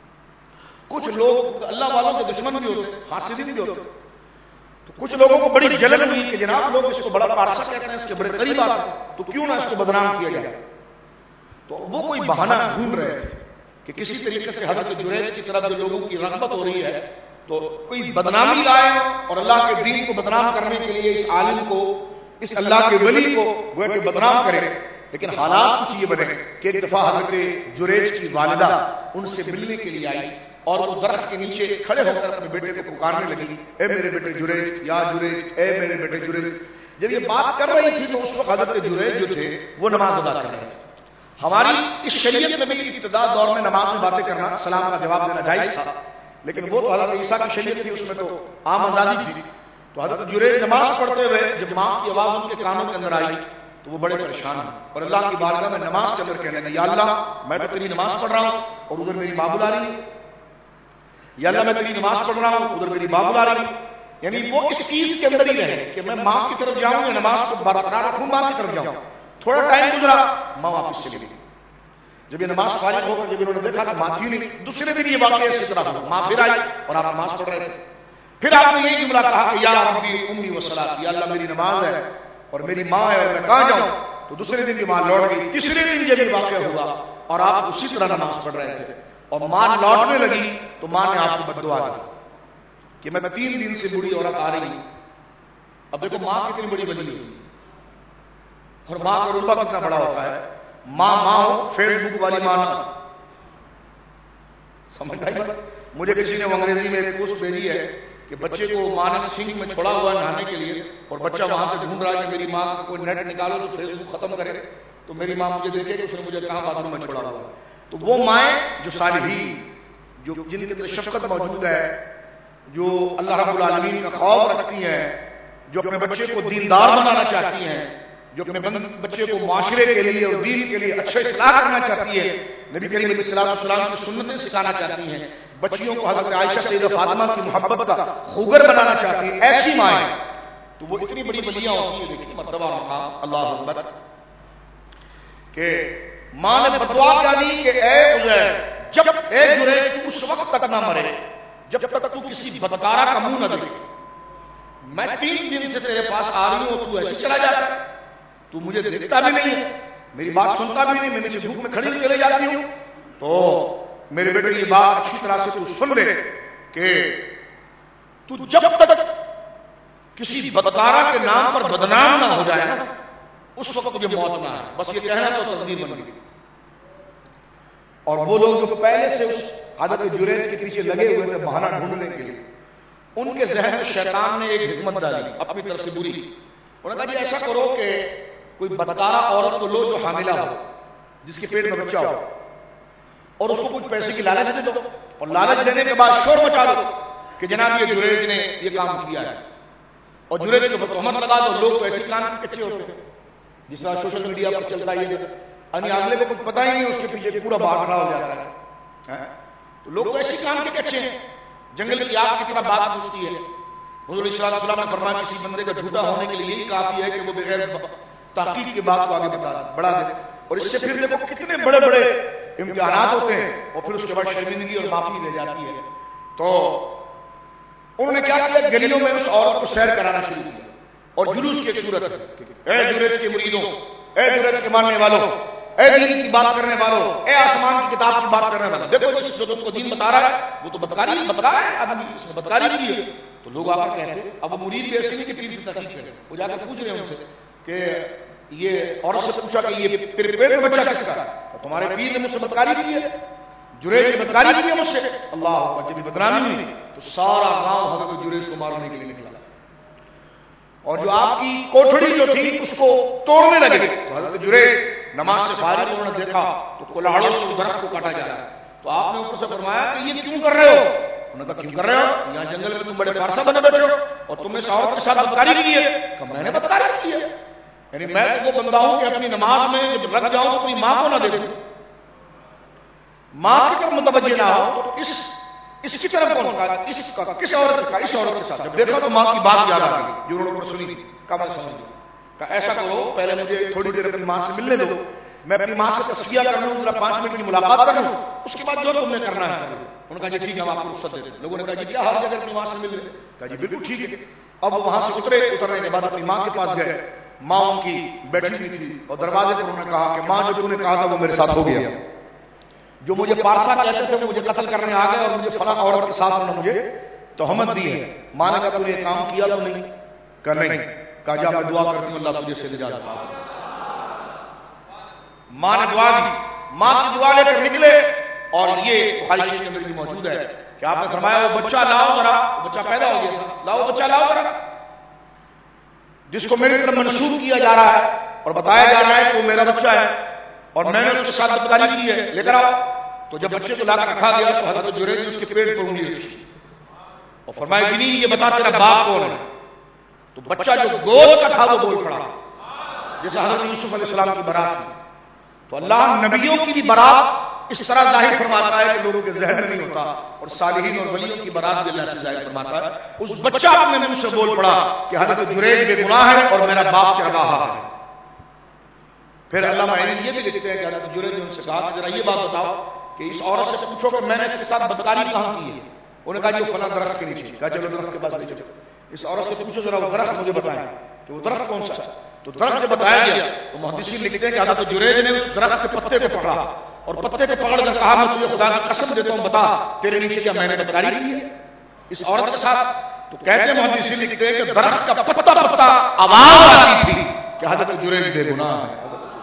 کچھ لوگ اللہ والوں کے دشمن بھی ہوتے، حاسدین بھی ہوتے، تو کچھ لوگوں کو بڑی جلن ہوئی کہ جناب لوگ اس کو بڑا پارسا کہتے ہیں، اس کے بڑے قریب آتے ہیں، تو کیوں نہ اس کو بدنام کیا جائے۔ تو وہ کوئی بہانہ ڈھونڈ رہے تھے کہ کسی طریقے سے حضرت جریج کی طرف جو لوگوں کی رغبت ہو رہی ہے تو کوئی بدنامی لائے اور اللہ کے دین کو بدنام کرنے کے لیے اس عالم کو، اس اللہ کے ولی کو وہ کہ بدنام کرے۔ لیکن حالات کچھ یہ بنے کہ ایک دفعہ حضرت جریج کی والدہ ان سے ملنے کے لیے آئی اور وہ درخت کے نیچے کھڑے ہو کر اپنے بیٹے کو پکارنے لگی، اے میرے بیٹے جریج، یا جریج، اے میرے بیٹے جریج۔ جب یہ بات کر رہی تھی تو اس وقت حضرت جریج جو تھے وہ نماز ادا کر رہے تھے۔ ہماری اس شریعت میں بھی ابتدا دور میں نماز میں باتیں کرنا، سلام کا جواب دینا جائز تھا، لیکن وہ تو حضرت عیسیٰ کی شریعت تھی، اس میں تو عام آزادی تھی۔ تو حضرت جریج نماز پڑھتے ہوئے جب ماں کی آواز ان کے کانوں کے اندر آئی تو وہ بڑے پریشان ہیں اور اللہ کی بارگاہ میں نماز کے اندر کہنے لگے، یا اللہ میں تو تیری نماز پڑھ رہا ہوں اور ادھر میری ماں بلا رہی ہے، یا اللہ میں تیری نماز پڑھ رہا ہوں ادھر میری ماں بلا رہی ہے۔ یعنی وہ اس چیز کے اندر ہی رہے کہ میں ماں کی طرف جاؤں یا نماز کو برقرار رکھوں، ماں کی طرف جاؤں۔ تھوڑا ٹائم گزرا، ماں واپس چلی گئی۔ جب یہ نماز فارغ ہو کر جب انہوں نے دیکھا کہ ماں تھی نہیں، دوسرے دن یہ واقعہ اسی طرح ہوا، ماں پھر آئی اور آپ نماز پڑھ رہے تھے۔ پھر آپ نے یہی جملہ کہا کہ یا ربی امی و صلاتی، یا اللہ میری نماز ہے اور میری ماں ہے اور میں کہاں جاؤں۔ تو دوسرے دن بھی ماں لوٹ گئی، تیسرے دن جب یہ واقعہ ہوا اور آپ اسی طرح نماز پڑھ رہے تھے اور ماں لوٹنے لگی تو ماں نے آپ کو بددعا دی کہ میں تین دن سے بوڑھی عورت آ رہی ہوں۔ اب دیکھو ماں کتنی بڑی بنی ہوئی اور ماں کا رتبہ کتنا بڑا ہوتا ہے، ماں ماں ہو، فیس بک والی ماں نہ، سمجھ آئی بات؟ مجھے کسی نے انگریزی میں ایک پوسٹ بھیجی ہے کہ بچے کو ماں نے سنک میں چھوڑا ہوا نہانے کے لیے اور بچہ وہاں سے ڈھونڈ رہا ہے کہ میری ماں کو نیٹ نکالو تو فیس بک ختم کرے تو میری ماں مجھے دیکھے کہ اس نے مجھے کہاں باتھ روم میں چھوڑا ہوا۔ تو وہ مائیں جو صالحین، جو جن کے اندر شفقت موجود ہے، جو اللہ رب العالمین کا خوف رکھتی ہیں، جو اپنے بچے کو دیندار بنانا چاہتی ہیں، جو اپنے بچے کو معاشرے کے لیے اور دین کے لیے اچھے اصلاح کرنا چاہتی ہے، نبی کریم علیہ السلام کی سنتیں سکھانا چاہتی ہیں، بچیوں کو حضرت عائشہ سیدہ فاطمہ کی محبت کا خوگر بنانا چاہتی ہیں، ایسی مائیں تو وہ اتنی بڑی ولیاں ہوتی ہیں۔ دیکھیے مرتبہ مقام اللہ اکبر کہ ماں نے بدعا کیا دی کہ اے عزیر، جب اے جریج تو اس وقت تک نہ مرے جب تک تو کسی بدکارہ کا منہ نہ دیکھے۔ میں تین دن سے تیرے پاس آ رہی ہوں، تو ایسے چلا جاتا ہے، تو مجھے دیکھتا بھی نہیں ہے، میری بات سنتا بھی نہیں، میں نیچے دھوپ میں کھڑی چلے جاتی ہوں۔ تو میرے بیٹے یہ بات اچھی طرح سے تو سن لے کہ تو جب تک کسی بدکارہ کے نام پر بدنام نہ ہو جائے نا اس وقت مجھے موت نہ ہے۔ بس یہ کہنا تو تقدیر بن گئی۔ اور وہ لوگ جو پہلے سے اس حضرت جریج کے پیچھے لگے ہوئے تھے بہانہ ڈھونڈنے کے لیے، ان کے ذہن میں شیطان نے ایک حکمت ڈالی اپنی طرف سے بری۔ انہوں نے کہا جی ایسا کرو کہ کوئی بدکارہ عورت کو لو جو حاملہ ہو، جس کے پیٹ میں بچہ ہو، اور اس کو کچھ پیسے کی لالچ دے دو، اور لالچ دینے کے بعد شور مچا دو کہ جناب یہ جریج نے یہ کام کیا ہے، اور جریج کے اوپر تہمت لگا دو۔ لوگ تو ایسے کام کچے ہوتے ہیں جس طرح سوشل میڈیا پر چلتا ہے، یعنی اگلے کو کچھ پتہ ہی نہیں، اس کے پیچھے پورا باغ کھڑا ہو جاتا ہے۔ تو لوگ ایسے کام کے کچے ہیں، جنگل کی آگ کی طرح بات پوچھتی ہے۔ حضور صلی اللہ علیہ وسلم نے فرمایا کسی بندے کا جھوٹا ہونے کے لیے یہی کافی ہے کہ وہ بغیر تحقیق کی بات کو آگے بتا بڑھا دے، اور اس سے پھر دیکھو کتنے بڑے بڑے امتحانات ہوتے ہیں اور پھر اس کے بعد شرمندگی اور معافی لے جاتی ہے۔ تو انہوں نے کیا کیا، گلیوں میں اس عورت کو سیر کرانا شروع کیا اور جلوس کی ایک صورت، اے جریج کے مریدوں، اے جریج کے ماننے والوں، اے دین کی بات کرنے والوں، اے آسمان کی کتاب کی بات کرنے والوں، دیکھو جس جو تم کو دین بتا رہا ہے وہ تو بدکاری بتا رہا ہے، آدمی اس نے بدکاری کی ہے۔ تو لوگ آ کر کہتے ہیں، اب وہ مرید بھی ایسے نہیں کہ پیر سے تحقیق کرے، وہ جا کر پوچھ رہے ہیں ان سے کہ یہ عورت سے پوچھا کہ یہ تیرے پیٹ میں بچہ کس کا ہے؟ تمہارے پیر نے مجھ سے بدکاری کی ہے، جریج نے بدکاری کی ہے مجھ سے۔ اللہ اکبر، جب بدنامی ہوئی تو سارا گاؤں حضرت جریج کو مارنے کے لیے نکلا، اور جو آپ کی کوٹھڑی جو تھی اس کو توڑنے لگے تو حضرت جریج نماز سے فارغ انہوں نے دیکھا تو کلاڑوں سے درخت کو کاٹا جا رہا ہے، تو آپ نے اوپر سے فرمایا کہ یہ کیوں کر رہے ہو؟ انہوں نے کہا کیوں کر رہے ہو؟ یہاں جنگل میں تم بڑے پارسا بنے بیٹھے ہو اور تم نے عورت کے ساتھ بدکاری کی ہے۔ کہ میں نے بدکاری کی ہے، یعنی میں تو وہ بندہ ہوں کہ اپنی نماز میں جب رکھ جاؤں تو اپنی ماں کو نہ دیکھوں، ماں کی طرف متوجہ نہ ہو، تو اس اس کی طرف کون کا اس کا کس عورت کا اس عورت کے ساتھ جب دیکھا تو ماں کی بات یاد آ گئی جو انہوں نے سنی تھی۔ کہا میں سمجھ گیا، کہا ایسا کرو پہلے مجھے تھوڑی دیر اپنی ماں سے ملنے دو، میں اپنی ماں سے تصفیہ کر لوں، ذرا پانچ منٹ کی ملاقات کر لوں، اس کے بعد جو تم نے کرنا ہے کرو۔ انہوں نے کہا جی ٹھیک ہے، ہم آپ کو رخصت دے دیں۔ لوگوں نے کہا جی کیا حال ہے اگر اپنی ماں سے مل رہے؟ کہا جی بالکل ٹھیک ہے۔ اب وہاں سے اترے، اترنے کے بعد اپنی ماں کے پاس گئے، ماں ان کی بیٹھی ہوئی تھی اور دروازے پر انہوں نے کہا کہ ماں جو تم نے کہا تھا وہ میرے ساتھ ہو گیا، جو مجھے پارسا کہتے تھے وہ مجھے قتل کرنے آ گئے اور مجھے فلاں عورت کے ساتھ انہوں نے مجھے تہمت دی ہے۔ ماں نے کہا تم نے یہ کام کیا تو نہیں؟ کہا نہیں۔ کہا جا میں دعا کرتی ہوں اللہ تجھے سے نجات دے۔ ماں نے دعا دی، ماں کی دعا لے کر نکلے، اور یہ بخاری شریف کے اندر بھی موجود ہے کہ آپ نے فرمایا وہ بچہ لاؤ ذرا، بچہ پیدا ہو گیا تھا، لاؤ بچہ لاؤ ذرا، جس کو میری طرف منسوخ کیا جا رہا ہے اور بتایا جا رہا ہے کہ وہ میرا بچہ ہے اور میں نے اس کے ساتھ بدکاری کی ہے، لے کر آؤ۔ تو جب بچے کو لا کر رکھا گیا تو حضرت جریج نے اس کے پیٹ پر انگلی رکھی اور فرمایا جنی یہ بتا تیرا باپ کون ہے؟ تو بچہ جو گود کا تھا وہ بول پڑا، جیسے حضرت یوسف علیہ السلام کی برات تھی۔ تو اللہ نبیوں کی بھی برات اس طرح ظاہر فرماتا ہے کہ لوگوں کے ذہن میں نہیں ہوتا، اور صالحین اور ولیوں کی برات بھی اللہ سے ظاہر فرماتا ہے۔ اس بچہ اپنے منہ سے بول پڑا کہ حضرت جریج بے گناہ ہے اور میرا باپ چرواہا ہے۔ پھر علامہ عینی یہ بھی لکھتے ہیں کہ حضرت جریج نے ان سے کہا کہ ذرا یہ بات بتاؤ کہ اس عورت سے پوچھو کہ میں نے اس کے ساتھ بدکاری کہاں کی ہے؟ انہوں نے کہا جو فلاں درخت کے نیچے۔ کہا چلو درخت کے پاس لے چلو، اس عورت سے پوچھو ذرا وہ درخت مجھے بتائیں کہ وہ درخت کون سا ہے۔ تو درخت جب بتایا گیا تو محدثین لکھتے ہیں کہ حضرت جریج نے اس درخت کے پتے کو پکڑا اور پتے کو پکڑ کر کہا میں تجھے خدا کی قسم دیتا ہوں بتا تیرے نیچے کیا میں نے بدکاری کی ہے اس عورت کے ساتھ؟ تو کہتے ہیں محدثین لکھتے ہیں کہ درخت کا پتا پتا آواز آتی تھی کہ حضرت جریج بے گناہ ہے۔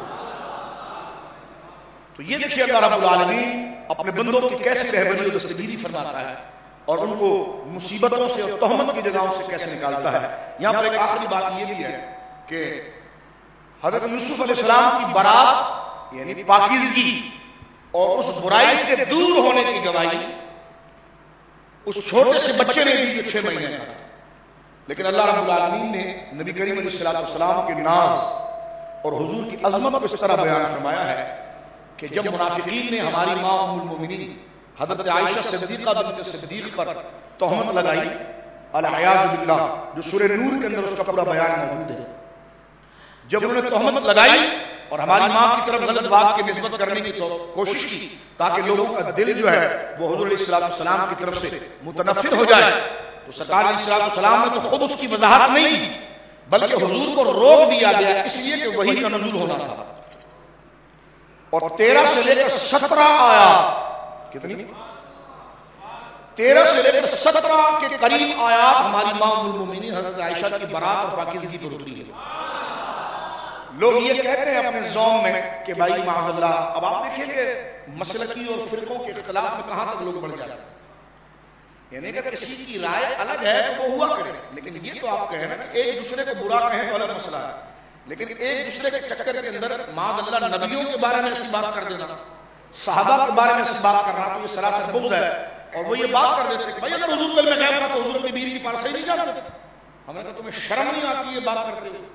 تو یہ دیکھیے اللہ رب العالمین اپنے بندوں کی کیسی رہبری و دستگیری فرماتا ہے اور ان کو مصیبتوں سے اور تہمت کی جگہوں سے کیسے نکالتا ہے۔ یہاں پر ایک آخری بات یہ بھی ہے کہ حضرت یوسف علیہ السلام کی برات یعنی پاکیزگی اور اس برائی سے دور ہونے کی گواہی اس چھوٹے سے بچے نے دی جو چھ مہینے کا تھا، لیکن اللہ رب العالمین نے نبی کریم علیہ السلام کے ناز اور حضور کی عظمت کو اس طرح بیان فرمایا ہے کہ جب منافقین نے ہماری ماں ام المومنین حضرت عائشہ صدیقہ بنت صدیق پر تہمت لگائی العیاذ باللہ، جو سورہ نور کے اندر اس کا پورا بیان موجود ہے، جب انہوں نے تہمت لگائی اور ہماری ماں کی طرف غلط بات کی نسبت کرنے کی تو کوشش کی تاکہ لوگوں کا دل جو ہے وہ حضور علیہ السلام کی طرف سے متنفر ہو جائے، تو سرکار علیہ السلام نے تو خود اس کی وضاحت نہیں کی بلکہ حضور کو روک دیا گیا اس لیے کہ وحی کا نزول ہونا تھا، اور تیرہ سے لے کر سترہ آیات، کتنی؟ تیرہ سے لے کر سترہ کے قریب آیات ہماری ماں ام المومنین حضرت عائشہ کی برات اور پاکیزگی پر اتری ہے۔ لوگ یہ کہتے ہیں اپنے ذوم میں کہ بھائی معاذ اللہ، اب آپ دیکھیں کہ مسلکی اور فرقوں کے اختلاف میں کہاں تک لوگ بڑھ جاتے ہیں، یعنی کہ کسی کی رائے الگ ہے تو وہ ہوا کرے، لیکن یہ تو آپ کہیں نا کہ ایک دوسرے کو برا کہیں تو الگ مسئلہ ہے، لیکن ایک دوسرے کے چکر کے اندر معاذ اللہ نبیوں کے بارے میں ایسی بات کر دینا، صحابہ کے بارے میں ایسی بات کرنا تو یہ سراسر بغض ہے۔ اور وہ یہ بات کر دیتے کہ بھائی اگر حضور میں غیب تھا تو حضور کی بیوی کی پارسائی نہیں جانتے، ہم نے کہا تمہیں شرم نہیں آتی یہ بات کرتے ہوئے؟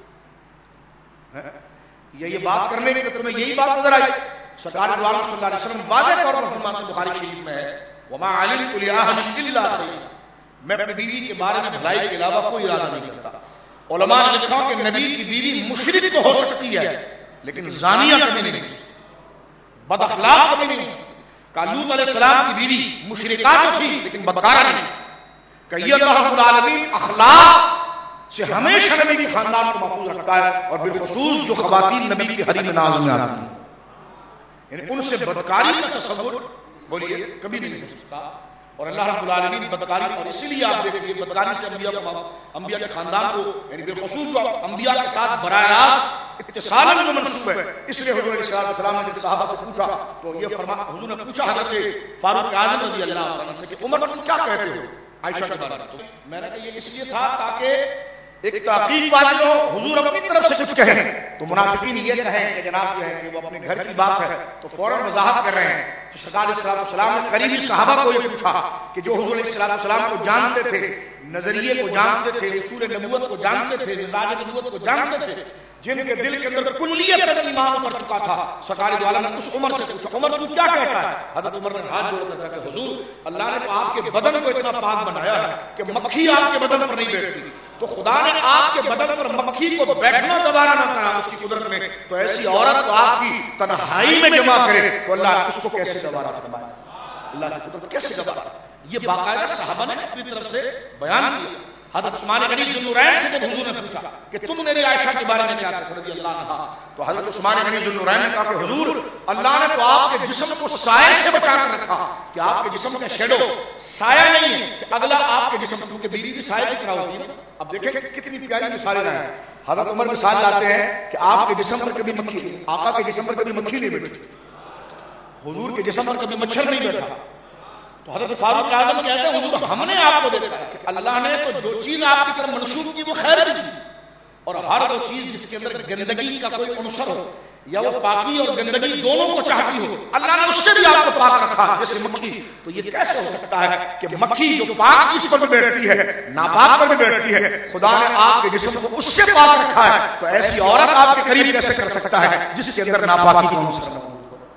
یہ یہ بات کرنے کی تمہیں یہی بات نظر آئی؟ سرکار دو عالم صلی اللہ علیہ وسلم واضح طور پر فرماتے ہیں، بخاری شریف میں ہے وما علمت لاحد الا خیر، میں اپنی بیوی کے بارے میں بھلائی کے علاوہ کوئی ارادہ نہیں کرتا۔ علماء نے لکھا کہ نبی کی بیوی مشرک تو ہو سکتی ہے لیکن زانیہ کبھی نہیں ہو سکتی، بد اخلاق کبھی نہیں ہو سکتی۔ لوط علیہ السلام کی بیوی مشرکہ تو تھی لیکن بدکارہ نہیں۔ کہ یہ اللہ رب العالمین اخلاق سے ہمیشہ نبی کے خاندان کو محفوظ رکھتا ہے، اور بالخصوص جو خواتین نبی کے حریم ناز میں آتی ہیں، یعنی ان سے بدکاری کا تصور بولیے کبھی نہیں ہو سکتا۔ اور اللہ رب العالمین بدکاری، اور اسی لیے آپ دیکھیں بدکاری سے انبیاء کو، انبیاء کے خاندان کو، یعنی بالخصوص جو انبیاء کے ساتھ براہ راست اتصالاً جو منسوب ہے، اس لیے حضور علیہ السلام نے جب صحابہ سے پوچھا تو یہ فرما حضور نے پوچھا حضرت فاروق اعظم رضی اللہ عنہ سے کہ عمر تم کیا کہتے ہو عائشہ کے بارے میں؟ میں نے کہا یہ اس لیے تھا تاکہ ایک تحقیق والی ہو، حضور اپنی طرف سے کچھ کہیں تو منافقین یہ کہیں کہ جناب جو ہے کہ وہ اپنے گھر کی بات ہے تو فوراً وضاحت کر رہے ہیں. تو سرکار علیہ السلام نے قریبی صحابہ کو یہ پوچھا کہ جو حضور علیہ السلام کو جانتے تھے، نظریے کو جانتے تھے، اصول نبوت کو جانتے تھے، مزاج نبوت کو جانتے تھے، جن کے دل کے اندر کلیت تک ایمان اتر چکا تھا، سرکار دو عالم نے اس عمر سے پوچھا عمر تو کیا کہتا ہے؟ حضرت عمر نے ہاتھ جوڑ کر کہا کہ حضور اللہ نے تو آپ کے بدن کو اتنا پاک بنایا ہے کہ مکھی آپ کے بدن پر نہیں بیٹھتی، تو خدا نے آپ کے بدن پر مکھی کو بیٹھنا دوبارہ نہ کہا اس کی قدرت میں، تو ایسی عورت کو آپ کی تنہائی میں جمع کرے تو اللہ اس کو کیسے دوبارہ فرمائے؟ اللہ کی قدرت کیسے دوبارہ؟ یہ باقاعدہ صحابہ نے اپنی طرف سے بیان کیا. حضرت عثمان غنی ذوالنورین سے جب حضور نے پوچھا کہ تم میری عائشہ کے بارے میں کیا کہتے رضی اللہ عنہا، تو حضرت عثمان غنی ذوالنورین نے کہا کہ حضور اللہ نے تو آپ کے جسم کو سائے سے بچا کر رکھا کہ آپ کے جسم کا شیڈو سایہ نہیں ہے کہ اگلا آپ کے جسم، کیونکہ بیوی کی سایہ کی طرح ہوتی ہے. اب دیکھیں کتنی پیاری مثالیں ہیں. حضرت عمر مثال لاتے ہیں کہ آپ کے جسم پر کبھی مکھی، آقا کے جسم پر کبھی مکھی نہیں بیٹھی، حضور کے جسم پر کبھی مچھر نہیں بیٹھا. تو حضرت فاروق اعظم کہتے ہیں حضور ہم نے آپ کو دیکھا کہ اللہ نے تو جو چیز آپ کی طرف منسوب کی وہ خیر کی، اور ہر وہ چیز جس کے اندر گندگی کا کوئی عنصر ہو یا وہ پاکی اور گندگی دونوں کو چاہتی ہو اللہ نے اس سے بھی آپ کو پاک رکھا جیسے مکھی. تو یہ کیسے ہو سکتا ہے کہ مکھی جو پاک چیز پر بھی بیٹھتی ہے ناپاک پر بھی بیٹھتی ہے خدا نے آپ کے جسم کو اس سے پاک رکھا ہے، تو ایسی عورت آپ کے قریب کیسے کر سکتا ہے جس کے اندر ناپاکی کا عنصر ہو؟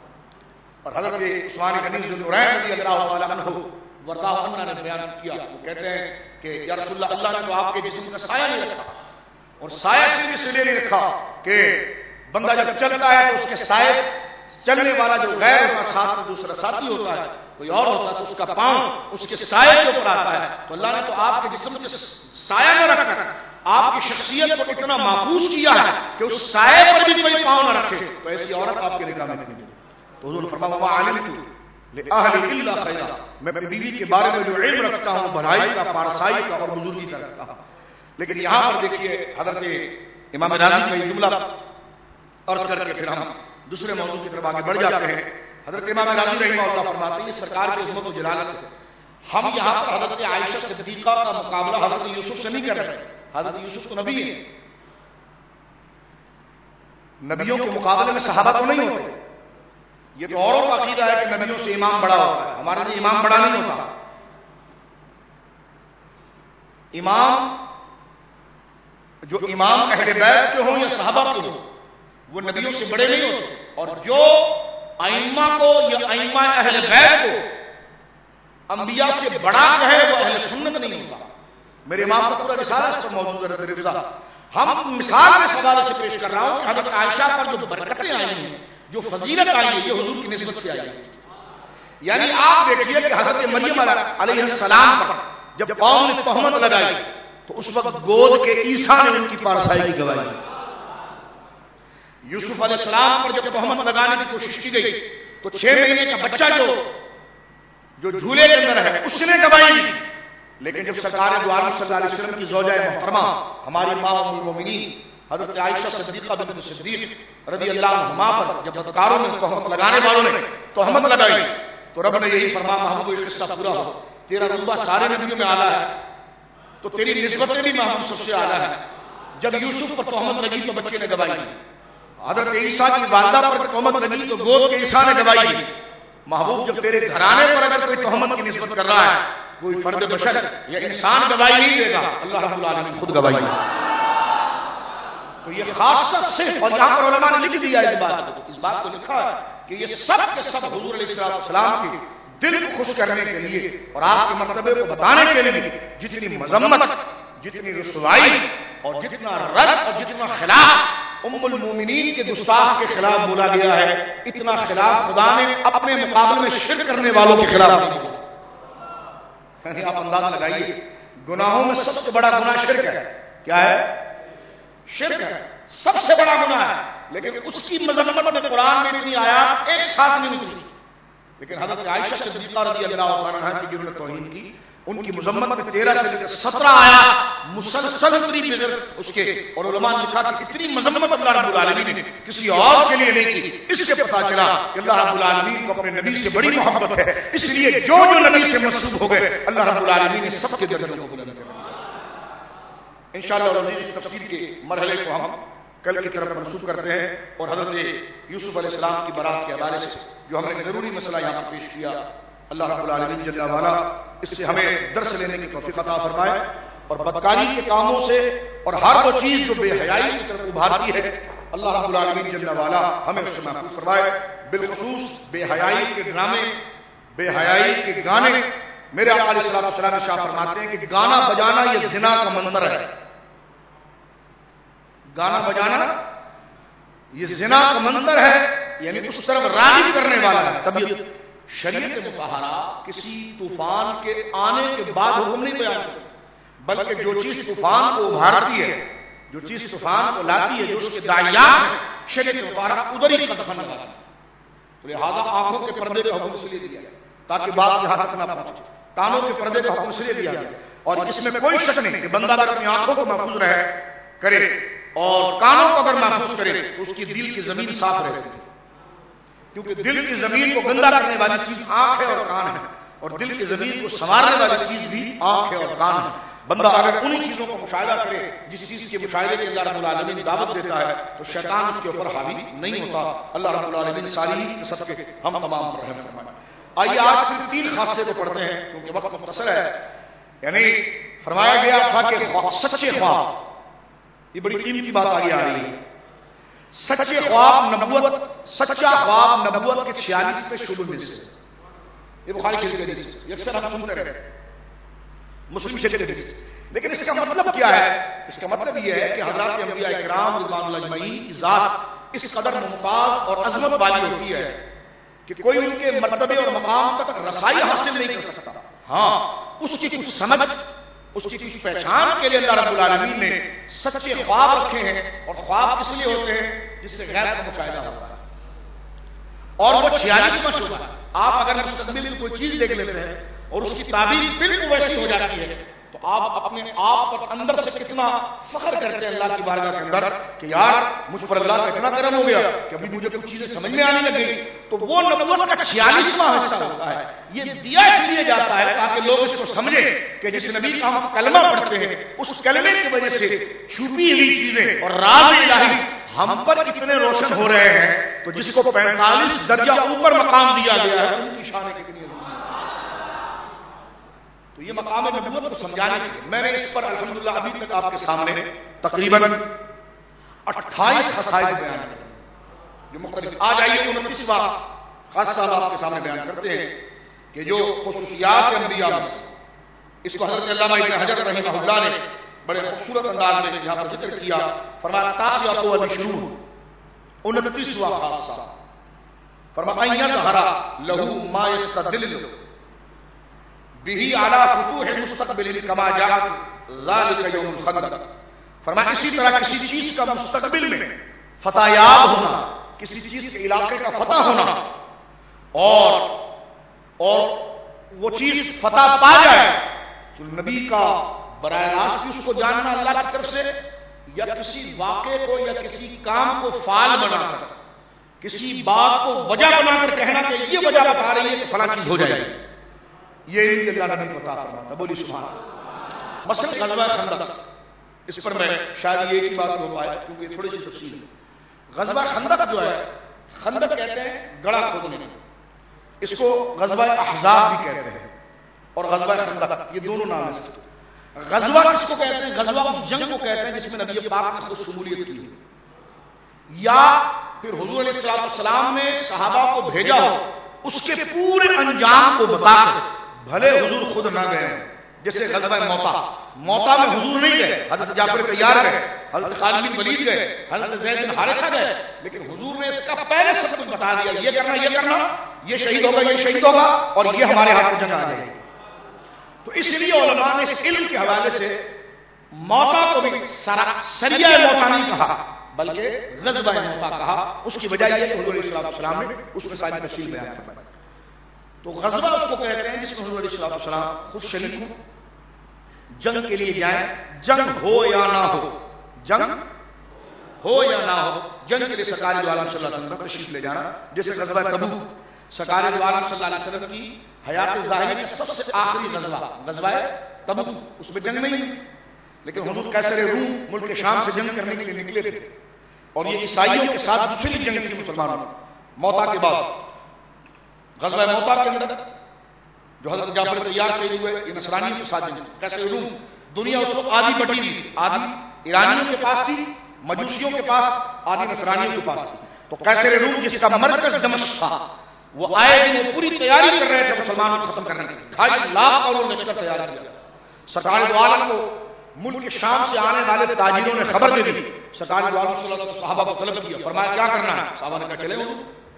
اور حضرت عثمان غنی ذوالنورین رضی اللہ تعالی عنہ ورضا عنہ نے بیان کیا، وہ کہتے ہیں کہ یا رسول اللہ اللہ نے تو آپ کے جسم کا سایہ نہیں رکھا، اور سایہ سے بھی اس لیے نہیں رکھا کہ بندہ جب چلتا ہے تو اس کے سائے چلنے والا جو غیر ہوتا ساتھ میں دوسرا ساتھی ہوتا ہے، کوئی اور ہوتا ہے تو اس کا پاؤں اس کے سائے کے اوپر آتا ہے. تو اللہ نے تو آپ کے جسم کے سایہ میں رکھ کر آپ کی شخصیت کو اتنا محفوظ کیا ہے کہ اس سائے پر بھی کوئی پاؤں نہ رکھے، تو ایسی عورت آپ کے نکاح میں نہیں ملے. تو حضور فرمایا وما علمت لأہل الا خیرا، میں اپنی بیوی کے بارے میں جو علم رکھتا ہوں بھلائی کا، پارسائی کا اور بزرگی کا رکھتا ہوں. لیکن یہاں پر دیکھیے حضرت امام راضی کا یہ جملہ عرض کر کے پھر ہم دوسرے موضوع کی طرف آگے بڑھ جاتے ہیں. حضرت امام راضی رحمہ اللہ فرماتے ہیں سرکار کی عظمت و جلالت ہے. ہم یہاں پر حضرت عائشہ صدیقہ کا مقابلہ حضرت یوسف سے نہیں کر رہے. حضرت یوسف تو نبی ہیں، نبیوں کے مقابلے میں صحابہ تو نہیں ہوتے. یہ تو اوروں کا عقیدہ ہے کہ نبیوں سے امام بڑا ہوتا ہے، ہمارے لیے امام بڑا نہیں ہوتا. امام جو امام اہل بیت کے ہوں یا صحابہ کے ہوں وہ نبیوں سے بڑے نہیں ہوتے، اور جو ائمہ کو یا ائمہ اہل بیت کو انبیاء سے بڑا کہے وہ اہل سنت نہیں ہوتا. میرے امام کا پورا رسالہ اس پر موجود ہے رضا. ہم مثال کے حوالے سے پیش کر رہا ہوں کہ حضرت عائشہ پر جو برکتیں آئی ہیں، جو فضیلت آئی ہے، یہ حضور کی نسبت سے آئی ہے. یعنی آپ دیکھیے کہ حضرت مریم علیہ السلام پر جب قوم نے تہمت لگائی تو اس وقت گود کے عیسیٰ نے ان کی پارسائی کی گواہی دی. یوسف علیہ السلام پر جب تہمت لگانے کی کوشش کی گئی تو چھ مہینے کا بچہ جو جو جھولے کے اندر ہے اس نے گواہی دی. لیکن جب سرکار دو عالم صلی اللہ علیہ وسلم کی زوجہ محترمہ ہماری ماں ام المومنین حضرت عائشہ صدیقہ بنت صدیق رضی اللہ عنہا پر جب بدکاروں نے تہمت لگانے والوں نے تہمت لگائی تو رب نے یہی فرمایا محبوب یہ قصہ پورا ہو، تیرا رتبہ سارے نبیوں میں اعلیٰ ہے تو تیری نسبت میں بھی محبوب سب سے اعلیٰ ہے. جب یوسف پر تہمت لگی تو بچے نے گواہی دی. حضرت عیسیٰ کی والدہ پر تہمت لگی تو گود کے عیسیٰ نے گواہی دی. محبوب جب تیرے گھرانے پر اگر کوئی تہمت کی نسبت کر رہا ہے، کوئی فرد بشر یا انسان گواہی نہیں دے گا، اللہ رب العالمین خود گواہی دے گا. تو یہ خاصہ صرف، اور یہاں پر علماء نے لکھ دیا اس بات کو، اس بات کو لکھا ہے کہ یہ سب کے سب حضور علیہ السلام کے دل کو خوش کرنے کے لیے اور آپ کے مرتبے کو بتانے کے لیے جتنی مذمت، جتنی رسوائی اور جتنا رد اور جتنا خلاف ام المومنین کے گستاخ کے خلاف بولا گیا ہے، اتنا خلاف خدا نے اپنے مقابلے میں شرک کرنے والوں کے خلاف نہیں بولا. یعنی آپ اندازہ لگائیے گناہوں میں سب سے بڑا گناہ شرک ہے. کیا ہے؟ شرک ہے، سب سے بڑا گناہ ہے. لیکن اس کی مذمت میں قرآن میں اتنی آیات ایک ساتھ نہیں نکلی. لیکن حضرت عائشہ صدیقہ رضی اللہ عنہا کی جنہوں نے توہین کی ان کی مذمت میں تیرہ سے لے کر سترہ آیا مسلسل بغیر اس کے، اور علماء نے لکھا کہ اتنی مذمت اللہ رب العالمین نے کسی اور کے لیے نہیں کی. اس سے پتا چلا کہ اللہ رب العالمین کو اپنے نبی سے بڑی محبت ہے، اس لیے جو جو نبی سے منسوب ہو گئے اللہ رب العالمین نے سب کے درجوں کو بلند کر دیا. انشاءاللہ العزیز اس تفسیر کے مرحلے کو ہم کل کی طرف منسوخ کرتے ہیں، اور حضرت یوسف علیہ السلام کی برات کے حوالے سے جو ہم نے ضروری مسئلہ یہاں پر پیش کیا، اللہ رب العالمین جل وعلا اس سے ہمیں درس لینے کی توفیق عطا فرمائے، اور بدکاری کے کاموں سے اور ہر وہ چیز جو بے حیائی کی طرف ابھارتی ہے اللہ رب العالمین جل وعلا ہمیں اس سے محفوظ فرمائے. بالخصوص بے حیائی کے ڈرامے، بے حیائی کے گانے. میرے آقا علیہ الصلوۃ والسلام ارشاد فرماتے ہیں کہ گانا بجانا یہ زنا کا منظر ہے. گانا بجانا یہ زنا کا منظر ہے، یعنی اس طرف راغب کرنے والا ہے. طبیعت شریعت مطہرہ کسی طوفان کے آنے کے بعد حکم نہیں بیان کرتی، بلکہ جو چیز طوفان کو ابھارتی ہے، جو چیز طوفان کو لاتی ہے، جو اس کے داعیات ہیں، شریعت مطہرہ ادھر ہی قدم لگاتی ہے. تو لہٰذا آنکھوں کے پردے کا حکم اس لیے دیا تاکہ بات یہاں تک نہ پہنچے. کانوں کے پردے کا حکم اس لیے دیا گیا، اور اس میں کوئی شک نہیں کہ بندہ اگر اپنی آنکھوں کو محفوظ رہے کرے اور کانوں کو اگر محفوظ کرے تو اس کی دل کی زمین صاف رہتی ہے، کیونکہ دل کی زمین کو گندا کرنے والی چیز آنکھ ہے اور کان ہے، اور دل کی زمین کو سنوارنے والی چیز بھی آنکھ ہے اور کان ہے. بندہ اگر انہی چیزوں کو مشاہدہ کرے جس چیز کے مشاہدے کے اللہ رب العالمین دعوت دیتا ہے تو شیطان اس کے اوپر حاوی نہیں ہوتا. اللہ رب العالمین ساری سب کے ہم تمام پر رحم فرمائے. آئیے آج پھر تین خاصے کو پڑھتے ہیں کیونکہ وقت مختصر ہے. یعنی فرمایا گیا تھا کہ سچے خواب، یہ بڑی قیمتی بات آگے آ رہی ہے. سچے خواب نبوت، سچا خواب نبوت کے چھیالیس پہ شروع میں سے، یہ بخاری شریف کے حدیث ہے، اکثر ہم سنتے رہے مسلم شریف کے حدیث. لیکن اس کا مطلب کیا ہے؟ اس کا مطلب یہ ہے کہ حضرات انبیاء کرام رضوان اللہ اجمعین کی ذات اس قدر ممتاز اور عظمت والی ہوتی ہے کہ کوئی ان کے مرتبے اور مقام تک رسائی حاصل نہیں کر سکتا. ہاں اس کی کچھ سمجھ، اس کی کچھ پہچان کے لیے اللہ رب العالمین نے سچے خواب رکھے ہیں، اور خواب کس لیے ہوتے ہیں؟ جس سے غیب کا مشاہدہ ہوتا ہے. اور وہ چھیالیسواں شعبہ ہے. آپ اگر مستقبل میں کوئی چیز دیکھ لیتے ہیں اور اس کی تعبیر بالکل ویسی ہو جاتی ہے تو آپ اپنے آپ پر اندر سے کتنا فخر کرتے ہیں اللہ کی بارگاہ کے اندر کہ یار مجھ پر اللہ کا اتنا کرم ہو گیا کہ ابھی مجھے کچھ چیزیں سمجھ میں آنے لگ گئی. تو وہ نبوت کا چھیالیسواں حصہ ہوتا ہے. یہ دیا اس لیے جاتا ہے تاکہ لوگ اس کو سمجھیں کہ جس نبی کا ہم کلمہ پڑھتے ہیں اس کلمے کی وجہ سے چھپی ہوئی چیزیں اور راز الہی ہم پر اتنے روشن ہو رہے ہیں. تو جس کو پینتالیس درجہ اوپر مقام دیا گیا ہے ان کی شان کتنی ہے. تو یہ مقام نبوت کو سمجھانے کے لیے میں نے اس پر الحمدللہ ابھی تک آپ کے سامنے تقریباً اٹھائیس خصائص بیان کیے جو مختلف. آج آئیے انتیسواں خاصہ آپ کے سامنے بیان کرتے ہیں کہ جو خصوصیات انبیاء میں سے اس کو حضرت علامہ ابن حجر رحمہ اللہ نے بڑے خوبصورت انداز میں یہاں پر ذکر کیا. فرمایا تاسعۃ و عشرون، انتیسواں خاصہ. فرمایا ان یظہر لہ ما یستدل بہی علی فتوح مستقبل کما جاء ذلک یوم الخندق. فرمایا اسی طرح کسی چیز کا مستقبل میں فتح یاب ہونا، کسی چیز کے علاقے کا فتح ہونا اور اور وہ چیز فتح پا جائے تو نبی کا براہ راست اس کو جاننا اللہ کی طرف سے، یا کسی واقعے کو یا کسی کام کو فعال بنا کر، کسی بات کو وجہ بنا کر کہنا کہ یہ وجہ بتا رہی ہے کہ فلاں چیز ہو جائے گی. یہ نہیں اللہ نے بتا فرماتا. بولی سبحان اللہ. مثلا غزوہ خندق، اس پر میں شاید یہ ایک بات ہو پائے کیونکہ تھوڑی سی تفصیل ہے. غزوہ خندق جو ہے، خندق کہتے ہیں گڑھا کھودنے، اس کو غزوہ احزاب بھی کہتے ہیں اور غزوہ خندق، یہ دونوں نام ہیں. غزوہ کس کو کہتے ہیں؟ غزوہ اس جنگ کو کہتے ہیں جس میں نبی پاک نے خود شمولیت کی، یا پھر حضور علیہ الصلوۃ والسلام نے صحابہ کو بھیجا ہو اس کے پورے انجام کو بتا کر، بھلے حضور خود نہ گئے. جیسے غزوہ موتا، موتا میں حضور نہیں گئے، حضرت جعفر تیار گئے، حضرت خالد بن ولید گئے، حضرت زید بن حارثہ گئے، لیکن حضور نے اس کا پہلے سب کچھ بتا دیا، یہ کرنا یہ کرنا، یہ شہید ہوگا یہ شہید ہوگا اور یہ ہمارے ہاتھ میں جنگ آ جائے گی. تو اس لیے علماء نے اس علم کے حوالے سے موتا کو بھی سریہ موتا نہیں کہا بلکہ غزوہ موتا کہا. اس کی وجہ یہ کہ حضور علیہ الصلوۃ والسلام نے اس میں ساری تفصیل بیان فرمائی. تو غزوہ اس کو کہتے ہیں جس میں حضور علیہ السلام خود شریک ہوں، جنگ کے لیے جائیں، جنگ ہو یا نہ ہو، جنگ ہو یا نہ ہو، جنگ کے لیے سرکار دو عالم صلی اللہ علیہ وسلم تشریف لے جانا. جیسے غزوہ تبوک سرکار دو عالم صلی اللہ علیہ وسلم کی حیات ظاہری کا سب سے آخری غزوہ غزوہ تبوک، اس میں جنگ نہیں، لیکن حضور قیصر روم ملک شام سے جنگ کرنے کے لیے نکلے تھے، اور یہ عیسائیوں کے ساتھ دوسری جنگ تھی مسلمانوں میں موتا کے بعد. غزوہ موتا کے اندر جو حضرت جعفر طیار شہید ہوئے، یہ نصرانیوں کے ساتھ جنگ. قیصر روم دنیا اس کو آدھی بٹی دی تھی، آدھی ایرانیوں کے پاس تھی، مجوسیوں کے پاس، آدھی نصرانیوں کے پاس تھی. تو قیصر روم جس کا مرکز دمشق تھا، وہ آئے دن وہ پوری تیاری کر رہے تھے مسلمانوں کو ختم کرنے کی. ڈھائی لاکھ اور لشکر تیار کیا. سرکار دو عالم کو ملک شام سے آنے والے تاجروں نے خبر دے دی. سرکار دو عالم صلی اللہ علیہ وسلم صحابہ کو طلب کیا، فرمایا کیا کرنا ہے؟ صحابہ نے کہا چلے وہ.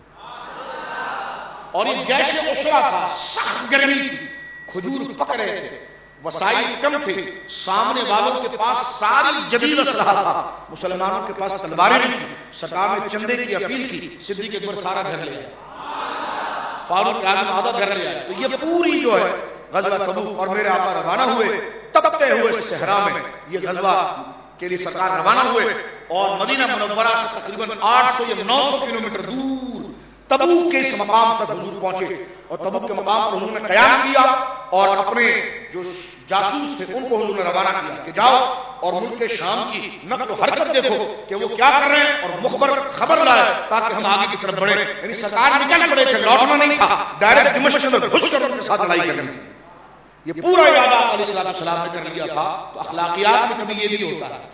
اور یہ جیسے اسرا تھا، سخت گرمی تھی، کھجور پک رہے تھے، وسائل کم تھے، سامنے والوں کے پاس ساری جدید اسلحہ تھا، مسلمانوں کے پاس تلواریں نہیں تھیں. سرکار نے چندے کی اپیل کی، صدیق اکبر سارا گھر لے آئے، فاروق اعظم آدھا گھر لے آئے. تو یہ پوری جو ہے غزوہ تبوک، اور میرے آقا روانہ ہوئے تپتے ہوئے صحرا میں. یہ غزوہ کے لیے سرکار روانہ ہوئے اور مدینہ منورہ سے تقریباً آٹھ سو یا نو سو کلومیٹر دور تبوک کے اس مقام تک حضور پہنچے. اور تبوک کے مقام پر حضور نے قیام کیا اور اپنے جو جاسوس تھے ان کو حضور نے روانہ کیا کہ جاؤ اور ملک شام کی نقل و حرکت دیکھو کہ وہ کیا کر رہے ہیں، اور مخبر خبر لائے تاکہ ہم آگے کی طرف بڑھیں. یعنی سرکار نکل پڑے تھے، لوٹنا نہیں تھا، ڈائریکٹ دمشق کے اندر گھس کر ان کے ساتھ لڑائی کرنی. یہ پورا ارادہ علیہ السلام نے کر لیا تھا. تو اخلاقیات میں کبھی یہ بھی ہوتا ہے،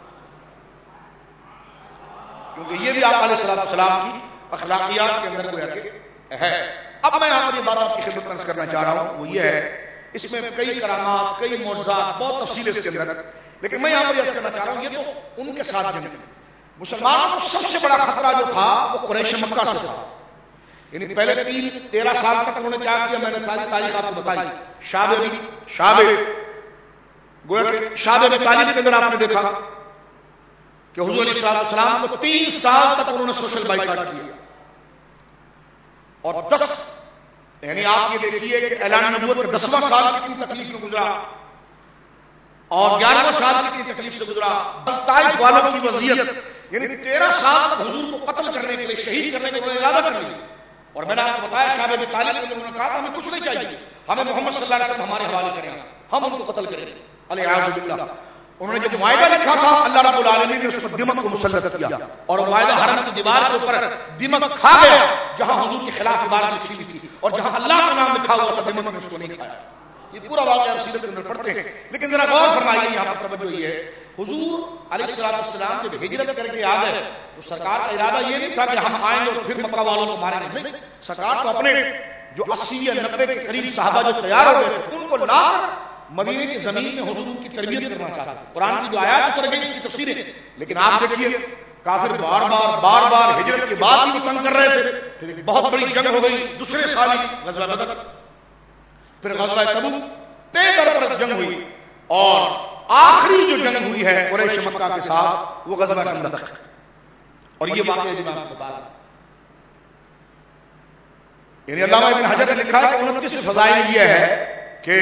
کیونکہ یہ بھی آپ علیہ السلام کی اخلاقیات کے اندر گویا کہ ہے. اب میں یہاں پر یہ بات آپ کی خدمت میں کرنا چاہ رہا ہوں، وہ یہ ہے اس میں کئی کرامات، کئی معجزات، بہت تفصیل اس کے اندر، لیکن میں یہاں پر یہ کرنا چاہ رہا ہوں یہ تو ان کے ساتھ جنگ. مسلمانوں کو سب سے بڑا خطرہ جو تھا وہ قریش مکہ سے تھا. یعنی پہلے تین تیرہ سال تک انہوں نے کیا کیا، میں نے ساری تاریخ آپ کو بتائی. شعب شعب گویا کہ شعب ابی طالب کے اندر آپ نے دیکھا کہ حضور علیہ السلام کو تین سال تک انہوں نے سوشل بائیکاٹ کیا، اور دس یعنی آپ یہ دیکھیے کہ اعلان نبوت کا دسواں سال کتنی تکلیف سے گزرا، اور گیارہواں سال کتنی تکلیف سے گزرا. طائف والوں کی وضعیت، یعنی تیرہ سال تک حضور کو قتل کرنے کے لیے، شہید کرنے کے لیے ارادہ کر لیا. اور میں نے آپ کو بتایا شعب ابی طالب نے انہوں نے کہا ہمیں کچھ نہیں چاہیے، ہمیں محمد صلی اللہ علیہ وسلم ہمارے حوالے کریں، ہم ان کو قتل کریں. الیاذ باللہ. انہوں نے جو معاہدہ لکھا تھا اللہ رب العالمین نے اس پر دمک کو مسلط کیا، اور معاہدہ حرم کی دیوار کے اوپر دمک کھا گیا. جہاں حضور کے خلاف عبارت لکھی ہوئی تھی اور جہاں اللہ کا نام لکھا ہوا تھا دمک نے اس کو نہیں کھایا. یہ پورا واقعہ سیرت کے اندر پڑھتے ہیں، لیکن ذرا غور فرمائیے یہاں پر توجہ یہ ہے، حضور علیہ السلام جب ہجرت کر کے آ گئے تو سرکار کا ارادہ یہ نہیں تھا کہ ہم آئیں گے اور پھر مکہ والوں کو ماریں گے. نہیں، سرکار کو اپنے جو اسی یا نبے کے قریب صحابہ جو تیار ہو گئے تھے ان کو لا مدینے کی زمین میں حضور کی تربیت کرنا چاہتا تھا. قرآن کی جو آیات اتر گئی اس کی تفسیر ہے، لیکن آپ دیکھیے کافر بار بار بار بار ہجرت کے بعد بھی تنگ کر رہے تھے. پھر بہت بڑی جنگ ہو گئی دوسرے سال ہی غزوہ بدر، پھر غزوہ تبوک، تیرہ پر جنگ ہوئی، اور آخری جو جنگ ہوئی ہے قریش مکہ کے ساتھ وہ غزوہ خندق. اور یہ واقعہ جو میں آپ کو بتا رہا ہوں، یعنی علامہ ابن حجر نے لکھا ہے کہ انتیس فضائل یہ ہے کہ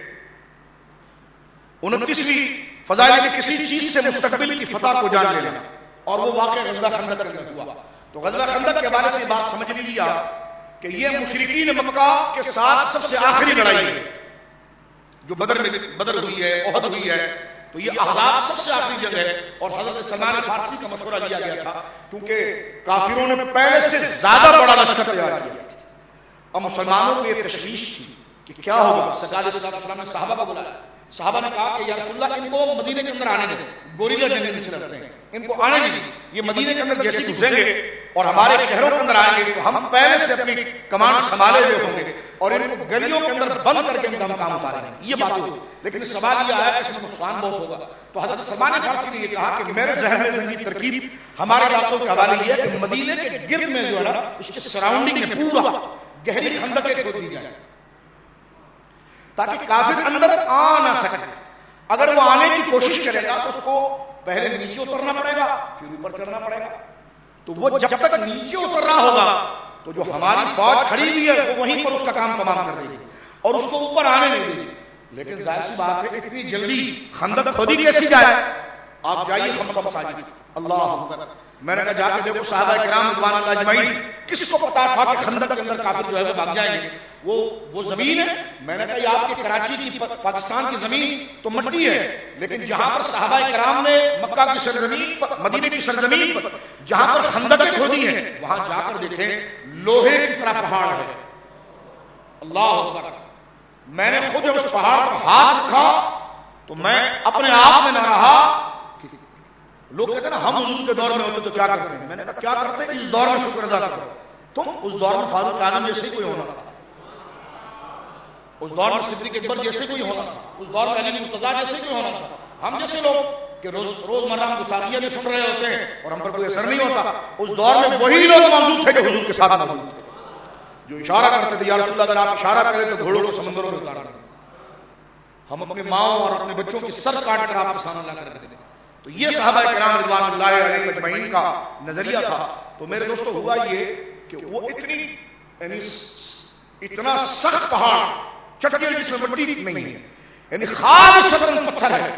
انتیسویں فضائل کی کسی چیز سے مستقبل کی فتح کو جان لینا، اور وہ واقعہ غزوہ خندق کے اندر ہوا. تو غزوہ خندق کے بارے سے بات سمجھ لیا کہ یہ مشرکین مکہ کے ساتھ سب سے آخری لڑائی ہے جو بدر میں بدر ہوئی ہے، احد ہوئی ہے. تو یہ احزاب سب سے آخری جنگ ہے، اور حضرت سلمان فارسی کا مشورہ لیا گیا تھا کیونکہ کافروں نے پہلے سے زیادہ بڑا لشکر تیار کیا. اب مسلمانوں کو یہ تشویش تھی کہ کیا ہوگا. سرکار علیہ السلام نے صحابہ کو بلایا، صحابہ نے کہا کہ یا رسول اللہ ان کو مدینے کے اندر آنے دیں، گوریلا جنگ سے لڑتے ہیں، ان کو آنے دیں. یہ مدینے کے اندر جیسے گھسیں گے اور ہمارے شہروں کے اندر آئیں گے تو ہم پہلے سے اپنی کمان سنبھالے ہوئے ہوں گے اور ان کو گلیوں کے اندر بند کر کے ان کا ہم کام اتاریں گے. یہ بات ہوئی، لیکن سوال یہ آیا کہ اس میں نقصان بہت ہوگا. تو حضرت سلمان فارسی نے یہ کہا کہ میرے ذہن میں زندگی ترکیب ہمارے علاقوں کے حوالے یہ ہے کہ مدینے کے گرد میں جو ہے نا اس کے سراؤنڈنگ میں پورا گہری خندقیں کھود دی جائے تاکہ کافر اندر آ نہ سکے. اگر وہ آنے کی کوشش کرے گا تو اس کو پہلے نیچے اترنا پڑے گا پھر اوپر چڑھنا پڑے گا. تو وہ جب تک نیچے اتر رہا ہوگا تو جو ہماری فوج کھڑی ہوئی ہے وہ وہیں پر اس کا کام تمام کر دے گی اور اس کو اوپر آنے نہیں دے گی. لیکن ظاہر سی بات ہے اتنی جلدی خندق کھودی کیسی جائے؟ آپ جائیے ہم سب ساجد. اللہ اکبر. میں نے کہا جا کے دیکھو صحابہ کرام رضوان اللہ اجمعین کس کو پتا تھا کہ خندق کے اندر کافر جو ہے وہ بھاگ جائیں گے؟ وہ وہ زمین ہے. میں نے کہا یہ آپ کے کراچی کی پاکستان کی زمین تو مٹی ہے، لیکن جہاں پر صحابہ کرام نے مکہ کی سرزمین پر، مدینے کی سرزمین پر جہاں پر خندقیں کھودی ہیں وہاں جا کر دیکھیں لوہے کی طرح پہاڑ ہے. اللہ اکبر. میں نے خود جب اس پہاڑ پر ہاتھ رکھا تو میں اپنے آپ میں نہ رہا. لوگ کہتے ہیں نا ہم حضور کے دور میں ہوتے تو کیا کرتے ہیں؟ میں نے کہا کیا کرتے ہیں؟ اس دور میں شکر ادا کرو. تم اس دور میں فاروق اعظم جیسے ہی کوئی ہونا تھا، اس دور میں صدیق اکبر جیسے کوئی ہونا تھا، اس دور میں علی مرتضیٰ جیسے کوئی ہونا تھا. ہم جیسے لوگ کہ روز روزمرہ ہم گستاخیاں بھی سن رہے ہوتے ہیں اور ہم پر کوئی اثر نہیں ہوتا. اس دور میں وہی لوگ موجود تھے جو حضور کے ساتھ موجود تھے، جو اشارہ کرتے تھے یا رسول اللہ اگر آپ اشارہ کریں تو گھوڑوں کو سمندروں میں اتار دیں. ہم اپنے ماؤں اور اپنے بچوں کی سر کاٹ کر آپ کے سامنے لا کر دیں. تو یہ صحابہ کرام رضوان اللہ علیہ اجمعین کا نظریہ تھا. تو میرے دوستو ہوا یہ کہ وہ اتنی یعنی اتنا سخت پہاڑ چٹیاں جس میں مٹی نہیں ہے، یعنی خالص پتھر ہے،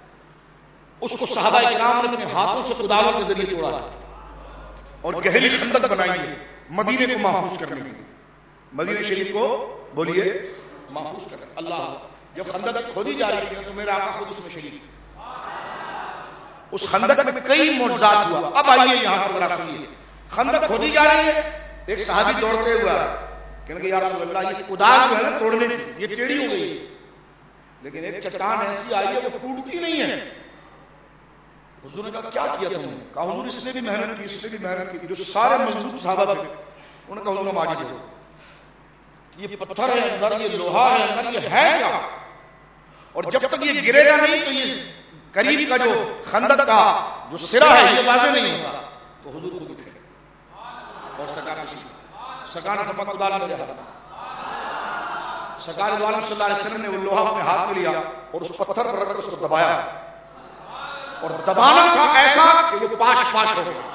اس کو صحابہ کرام نے اپنے ہاتھوں سے کدالوں کے ذریعے توڑا اور گہری خندق بنائی ہے مدینے کو محفوظ کرنے کے لیے. مدینہ شریف کو بولیے محفوظ کرنے. اللہ جب خندق کھودی جا رہی ہے تو میرا آقا خود اس میں شریک تھا. اس خندق میں کئی معجزات ہوا. اب آئیے یہاں پر ذرا سنیے. خندق کھودی جا رہی ہے، ایک صحابی دوڑتے ہوا کہ یا رسول اللہ یہ کدال جو ہے نا توڑنے کی یہ ٹیڑھی ہو گئی، لیکن ایک چٹان ایسی آئی ہے وہ ٹوٹتی نہیں ہے. حضور نے کہا کیا کیا تم نے؟ کہا حضور اس نے بھی محنت کی، اس نے بھی محنت کی. جو سارے مضبوط صحابہ تھے انہوں نے کہا حضور ماجد ہو، یہ پتھر ہے اندر، یہ لوہا ہے اندر، یہ ہے کیا؟ اور جب تک یہ گرے گا نہیں تو یہ قریب کا جو خندق کا جو سرا ہے یہ واضح نہیں ہوگا. تو حضور خود اٹھے اور سرکار سرکار نے فرمایا کدال میرے ہاتھ میں. سرکار دو عالم صلی اللہ علیہ وسلم نے وہ لوہا اپنے ہاتھ میں لیا اور اس پتھر پر رکھ کر اس کو دبایا اور دبانا تھا ایسا کہ وہ پاش پاش ہو گیا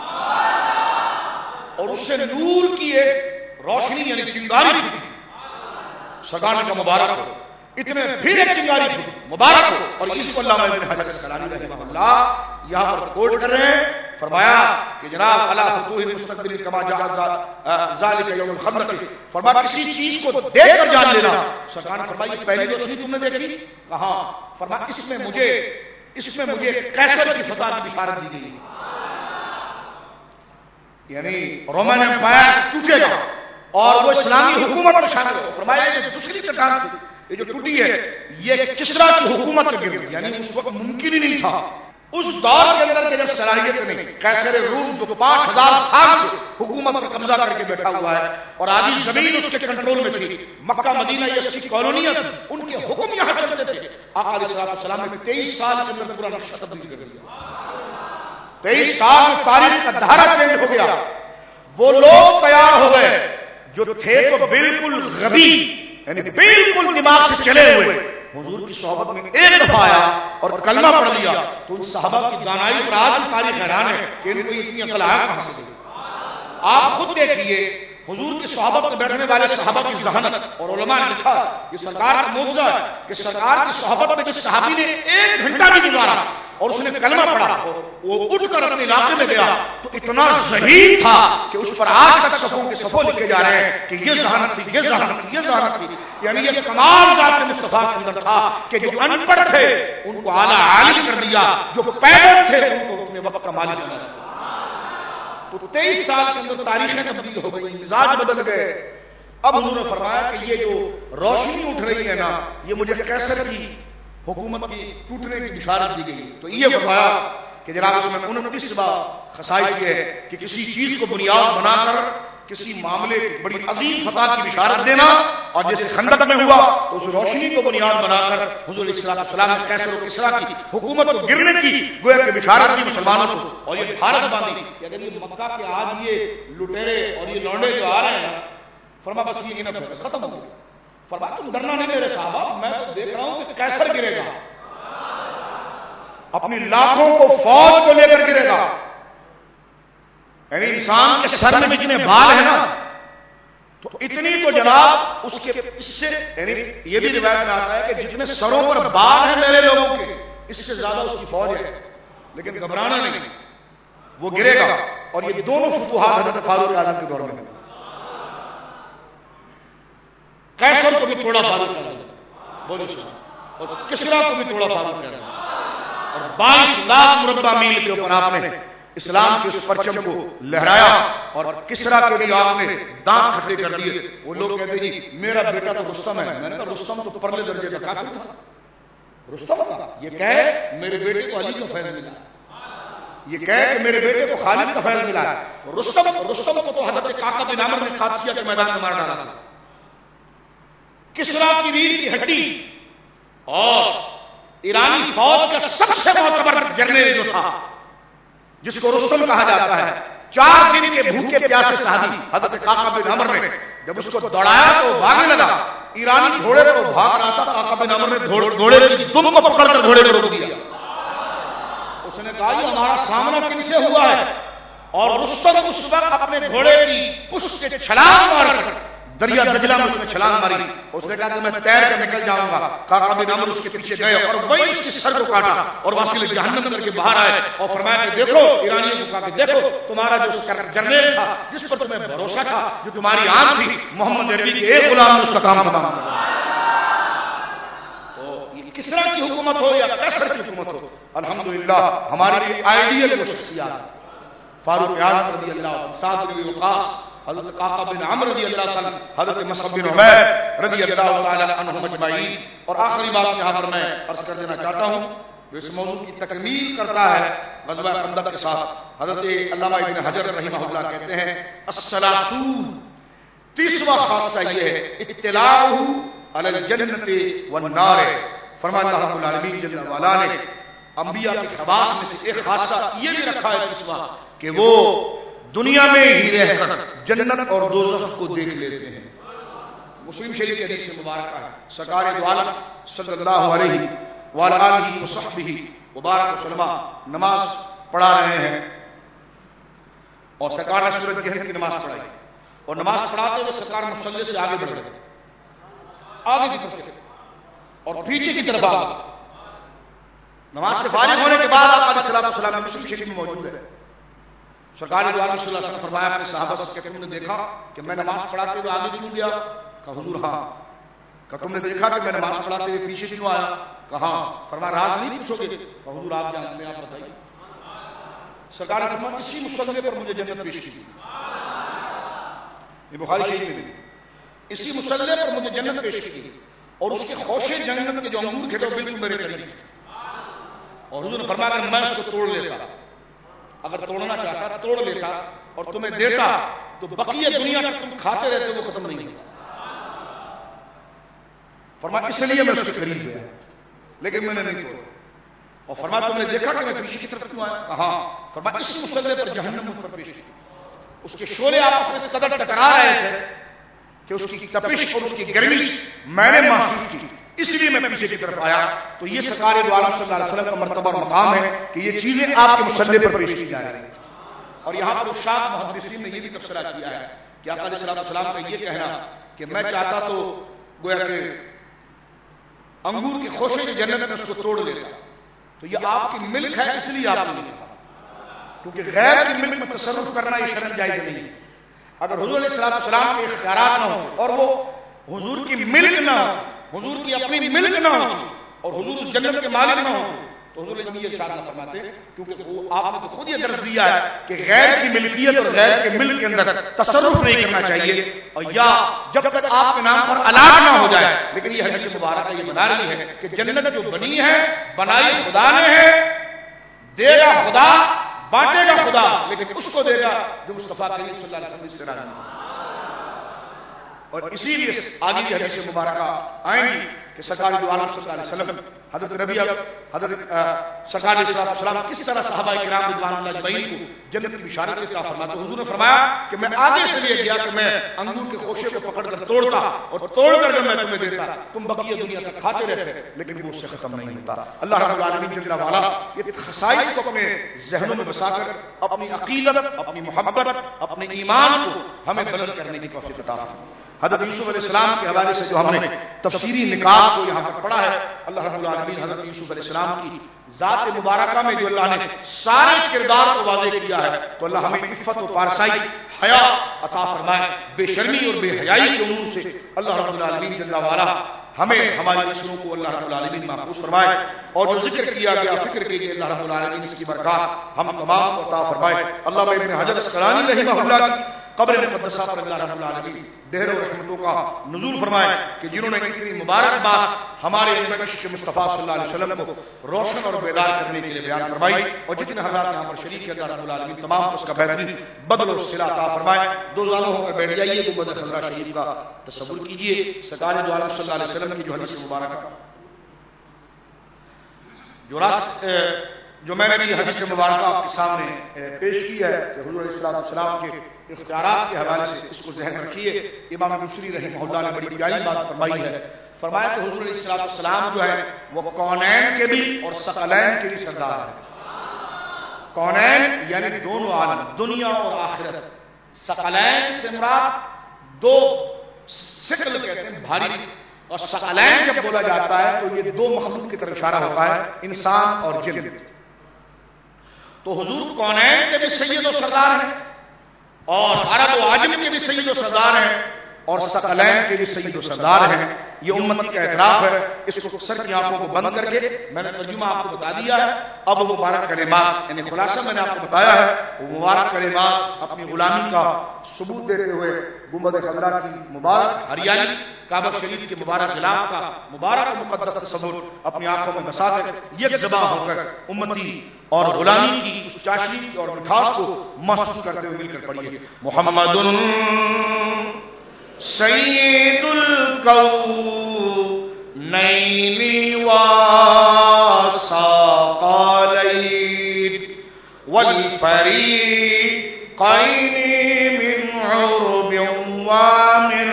اور اس سے نور کی ایک روشنی یعنی چنگاری تھی. سرکار نے کہا مبارک ہو. اتنے پھر ایک چنگاری تھی مبارک ہو. اور اس کو علامہ ابن حجر اسقلانی رحمہ اللہ یہاں پر کوٹ کر رہے ہیں. فرمایا کہ جناب علی فتوح المستقبل کما جاء ذلك یوم الخندق. فرمایا کسی چیز کو دیکھ کر جان لینا. سرکار نے فرمایا پہلی روشنی تم نے دیکھی؟ کہاں؟ فرمایا اس میں مجھے اس میں مجھے قیصر کی فتح کی بشارت دی گئی، یعنی رومن امپائر ٹوٹے گا اور وہ اسلامی حکومت پر شامل ہو. فرمایا یہ دوسری چٹان تھی یہ جو ٹوٹی ہے یہ کسرا کی حکومت کا گر، یعنی اس وقت ممکن ہی نہیں تھا اس دور کے اندر کہ جب صلاحیت نہیں. قیصر روم جو پانچ ہزار سال سے حکومت پر قبضہ کر کے بیٹھا ہوا ہے اور آدھی زمین اس کے کنٹرول میں تھی. مکہ مدینہ یہ اس کی کالونیاں تھی، ان کے حکم یہاں چلتے تھے. آقا علیہ السلام نے تیئیس سال کے اندر پورا نقشہ تبدیل کر دیا. تیئیس سال میں تاریخ کا دھارا چینج ہو گیا. وہ لوگ تیار ہو گئے جو تھے تو بالکل غبی یعنی بالکل دماغ سے چلے ہوئے. حضور کی صحبت میں ایک دفعہ آیا اور کلمہ پڑھ لیا تو ان صحابہ کی دانائی پر آج بھی تاریخ حیران ہے کہ ان کو اتنی عقل آیا کہاں سے. آپ خود دیکھیے حضور کی صحابت میں بیٹھنے والے صحابہ کی ذہانت. اور علماء نے لکھا یہ سرکار کا معجزہ ہے کہ سرکار کی صحبت میں جس صحابی نے ایک گھنٹہ بھی گزارا اور اس نے کلمہ پڑھا وہ اٹھ کر اپنے علاقے میں گیا تو اتنا ذہین تھا کہ اس پر آج تک صفوں کے صفوں لکھے جا رہے ہیں کہ یہ ذہانت تھی، یہ ذہانت تھی، یہ ذہانت تھی. یعنی یہ کمال ذات مصطفیٰ کے اندر تھا کہ جو ان پڑھ تھے ان کو اعلیٰ عالم کر دیا، جو پیغمبر تھے ان کو اپنے وقت کا مالک بنا دیا. تو تیئیس سال کے اندر تاریخیں تبدیل ہو گئی، مزاج بدل گئے. اب حضور نے فرمایا کہ یہ جو روشنی اٹھ رہی ہے نا یہ مجھے قیصر کی حکومت کی ٹوٹنے کی بشارت دی گئی. تو یہ فرمایا کہ جناب اس میں انتیس خصائص یہ ہے کہ کسی چیز کو بنیاد بنا کر کسی معاملے بڑی عظیم فتح کی بشارت دینا، اور جیسے خندق میں ہوا تو اس روشنی کو بنیاد بنا کر حضور علیہ السلام نے قیصر و کسریٰ کی حکومت کو گرنے کی گویا کہ بشارت دی مسلمانوں کو. اور یہ بھارت باندھی کہ اگر یہ مکہ کے آج یہ لٹیرے اور یہ لونڈے جو آ رہے ہیں فرما بس یہ انف ختم ہو گیا. فرما تم ڈرنا نہیں میرے صحابہ، میں تو دیکھ رہا ہوں کہ قیصر گرے گا، اپنی لاکھوں کو فوج کو لے کر گرے گا. یعنی انسان کے سر میں جتنے بال ہیں نا تو اتنی تو جناب اس کے اس سے یعنی یہ بھی روایت میں آتا ہے کہ جتنے سروں پر بال ہیں میرے لوگوں کے اس سے زیادہ اس کی فوج ہے، لیکن گھبرانا نہیں، وہ گرے گا. اور یہ دونوں فتوحات حضرت فاروق اعظم کے دور میں قیصر کو بھی توڑا فاروق اعظم، بولو سبحان، اور کسریٰ کو بھی توڑا فاروق اعظم، اور بائیس لاکھ مربع میل کے اوپر آپ نے اسلام کے اس پرچم کو لہرایا. اور کسریٰ کے لیے آپ نے دانت کھٹے کر دیے. وہ لوگ کہتے جی میرا بیٹا تو رستم ہے. میں نے کہا رستم تو پرلے درجے کا کافر تھا، رستم تھا. یہ کہے میرے بیٹے کو علی کا فیض ملا، یہ کہے کہ میرے بیٹے کو خالد کا فیض ملا. رستم رستم کو تو حضرت قعقہ بن عامر نے قادسیہ کے میدان میں مار ڈالا تھا. کسریٰ کی ریڑھ کی ہڈی اور ایرانی فوج کا سب سے معتبر جنرل جو تھا جس کو رستم کہا جاتا ہے، چار دن کے بھوکے پیاسے صحابی حضرت قعقہ بن عامر نے جب اس کو دوڑایا تو بھاگنے لگا. ایرانی گھوڑے پر بھاگ رہا تھا، قعقہ بن عامر نے گھوڑے کی دم کو پکڑ کر گھوڑے کو روک دیا. اس نے کہا یہ ہمارا سامنا کن سے ہوا ہے؟ اور رستم اس وقت اپنے گھوڑے کی پشت سے چھلانگ مار کر دریا دجلہ میں اس نے چھلانگ ماری. اس نے کہا کہ میں تیر کر نکل جاؤں گا. قعقہ بن عامر اس کے پیچھے گئے اور وہی اس کی سر کو کاٹا اور واصل جہنم کر کے باہر آئے اور فرمایا کہ دیکھو ایرانیوں کو کہا کہ دیکھو تمہارا جو جنرل تھا جس پر تمہیں بھروسہ تھا، جو تمہاری آنکھ تھی، محمد عربی کے ایک غلام نے اس کا کام تمام کیا. کسریٰ کی حکومت ہو یا قیصر کی حکومت ہو، الحمدللہ ہمارے لیے آئیڈیل وہ شخصیات فاروق اعظم رضی اللہ عنہ، سعد بن وقاص، حضرت قعقہ بن عامر رضی اللہ تعالیٰ، حضرت مصعب بن عمیر رضی اللہ تعالیٰ عنہم اجمعین. اور آخری بات یہاں پر میں عرض کر دینا چاہتا ہوں جو اس موضوع کی تکمیل کرتا ہے غزوہ خندق کے ساتھ. حضرت علامہ ابن حجر رحمہ اللہ کہتے ہیں الثلاثون، تیسواں خاصہ یہ ہے اطلاعہ علی الجنت والنار. فرمایا اللہ رب العالمین جل وعلا نے انبیاء کے خواص میں سے ایک خاصہ یہ بھی رکھا ہے تیسواں کہ وہ دنیا میں ہی رہ کر جنت اور دوزخ کو دیکھ لیتے ہیں. مسلم شریف کی حدیث مبارکہ ہے سرکار دو عالم صلی اللہ علیہ وعلی آلہ وصحبہ مبارک وسلم نماز پڑھا رہے ہیں اور سرکار نے سورۃ جہل کی نماز پڑھائی اور نماز پڑھاتے ہوئے سرکار مصلی سے آگے بڑھ گئے، آگے کی طرف اور پیچھے کی طرف آگے. نماز سے فارغ ہونے کے بعد آپ علیہ السلام مسلم شریف میں موجود ہے. سرکار دو عالم صلی اللہ علیہ وسلم فرمایا اپنے صحابہ سے کہ تم نے دیکھا کہ میں نماز پڑھاتے ہوئے آگے کیوں گیا؟ کہا حضور ہاں. کہ تم نے دیکھا کہ میں نماز پڑھاتے ہوئے پیچھے کیوں آیا؟ کہا. فرمایا راز نہیں پوچھو گے؟ کہا حضور آپ جانتے ہیں، آپ بتائیے. سرکار نے فرمایا اسی مصلی پر مجھے جنت پیش کی. یہ بخاری شریف میں اسی مصلی پر مجھے جنت پیش کی اور اس کے خوشے جنت کے جو انگور تھے تو بالکل میرے قریب تھے. اور حضور نے فرمایا کہ میں اس کو توڑ لیتا، اگر توڑنا چاہتا توڑ لیتا اور تمہیں دیتا تو بقیہ دنیا تک تم کھاتے رہتے وہ ختم نہیں ہوتا. فرمایا اس لیے میں اس کے قریب گیا لیکن میں نے نہیں توڑا. اور فرمایا تم نے دیکھا کہ میں پیچھے کی طرف کیوں آیا؟ کہا. فرمایا اس مصلی پر جہنم مجھ پر پیش کی، اس کے شعلے آپس میں قدر ٹکرا رہے تھے کہ اس کی تپش اور اس کی گرمی میں نے محسوس کی، اس لیے میں پیچھے کی طرف آیا. تو یہ سرکار دو عالم صلی اللہ علیہ وسلم کا مرتبہ اور مقام ہے کہ یہ چیزیں آپ کے مصلی پر پیش کی جا رہی ہیں. اور یہاں پر ارشاد محدثین نے یہ بھی تبصرہ کیا ہے کہ آقا علیہ السلام کا یہ کہنا کہ میں چاہتا تو گویا کہ انگور کے خوشے کی جنت میں اس کو توڑ لیتا، تو یہ آپ کی ملک ہے اس لیے آپ نے کہا، کیونکہ غیر کی ملک میں تصرف کرنا یہ شرعاً جائز نہیں. اگر حضور علیہ السلام کے اختیارات نہ ہو اور وہ حضور کی ملک نہ ہو، حضور کی اپنی ملک نہ ہو اور حضور اس جنت کے مالک نہ ہو تو حضور علیہ یہ ارشاد نہ فرماتے، کیونکہ وہ آپ نے تو خود یہ درس دیا ہے کہ غیر کی ملکیت اور غیر کے ملک کے اندر تصرف نہیں کرنا چاہیے، اور یا جب تک آپ کے نام پر الاٹ نہ ہو جائے. لیکن یہ حدیث مبارکہ یہ بنا رہی ہے کہ جنت جو بنی ہے بنائی خدا نے ہے، دے گا خدا، بانٹے گا خدا، لیکن اس کو دے گا جو مصطفیٰ کریم صلی اللہ علیہ وسلم سے راضی ہے. اور اسی لیے آگے کی حدیث مبارکہ آئیں گی کہ سرکار دو عالم صلی اللہ علیہ وسلم حضرت نبی حضرت سرکار علیہ السلام کس طرح صحابہ کرام رضوان اللہ اجمعین کو جنت کی بشارت عطا فرماتے. حضور نے فرمایا کہ میں آگے سے لے گیا کہ میں انگور کے خوشے کو پکڑ کر توڑتا اور توڑ کر جب میں تمہیں دیتا تم بقیہ دنیا تک کھاتے رہتے لیکن وہ اس سے ختم نہیں ہوتا. اللہ رب العالمین جل وعلا یہ خصائص کو اپنے ذہنوں میں بسا کر اپنی عقیدت اپنی محبت اپنے ایمان کو ہمیں بلند کرنے کی توفیق عطا فرمائے. حضرت یوسف علیہ السلام کے حوالے سے جو ہم نے تفسیری نکات کو یہاں پر پڑھا ہے, اللہ رب العالمین حضرت یوسف علیہ السلام کی ذات مبارکہ میں جو اللہ نے سارے کردار کو واضح کیا ہے تو اللہ ہمیں عفت و پارسائی حیا عطا فرمائے, بے شرمی اور بے حیائی کے امور سے اللہ رب العالمین جل وعلا ہمیں ہماری نسلوں کو اللہ رب العالمین محفوظ فرمائے, اور جو ذکر کیا گیا فکر کے لیے اللہ رب العالمین اس کی برکات ہم تمام کو عطا فرمائے. اللہ ابن حجر اسقلانی رحمہ اللہ کی قبر مقدسہ پر اللہ رب العالمین دہر و رحمتوں کا نزول فرمائے کہ جنہوں نے اتنی مبارک بات ہمارے اندر عشق مصطفیٰ صلی اللہ علیہ وسلم کو روشن اور بیدار کرنے کے لیے بیان فرمائی, اور جتنے حضرات یہاں پر شریک ہیں اللہ رب العالمین تمام کو اس کا بہترین بدل و صلہ عطا فرمائے. دو زانوں ہو کر بیٹھ جائیے, گنبد خضرا شریف کا تصور کیجیے. سرکار دو عالم صلی اللہ علیہ وسلم کی جو حدیث مبارکہ جو راست جو میں نے بھی حدیث مبارکہ آپ کے سامنے پیش کی ہے کہ حضور علیہ السلام کے اختیارات کے حوالے سے اس کو ذہن رکھیے. امام بصری رحمہ اللہ نے بڑی پیاری بات فرمائی ہے. فرمایا کہ حضور علیہ السلام جو ہے وہ کونین کے بھی اور ثقلین کے بھی سردار ہیں. کونین یعنی دونوں عالم دنیا اور آخرت, ثقلین سے مراد دو ثقل کہتے ہیں بھاری, اور ثقلین جب بولا جاتا ہے تو یہ دو مخلوق کی طرف اشارہ ہوتا ہے, انسان اور جن. تو حضور کونین کے بھی سید و سردار ہیں اور عرب و عجم کے بھی سید و سردار ہیں اور ثقلین کے بھی سید و سردار ہیں. یہ امتی کا اعتراف ہے. اس کو سر کی آنکھوں کو بند کر کے میں نے ترجمہ آپ کو بتا دیا ہے. اب وہ مبارک کلمات یعنی خلاصہ میں نے آپ کو بتایا ہے, وہ مبارک کلمات اپنی غلامی کا ثبوت دیتے ہوئے گنبد خضرا کی مبارک ہریالی, کعبہ شریف کے مبارک غلاف کا مبارک و مقدس تصور اپنی آنکھوں میں بسا کر یک زباں ہو کر امتی اور غلامی کی اس چاشنی اور مٹھاس کو محسوس کرتے ہوئے مل کر پڑھیے. محمد سید الکونین والثقلین والفریقین من عرب ومن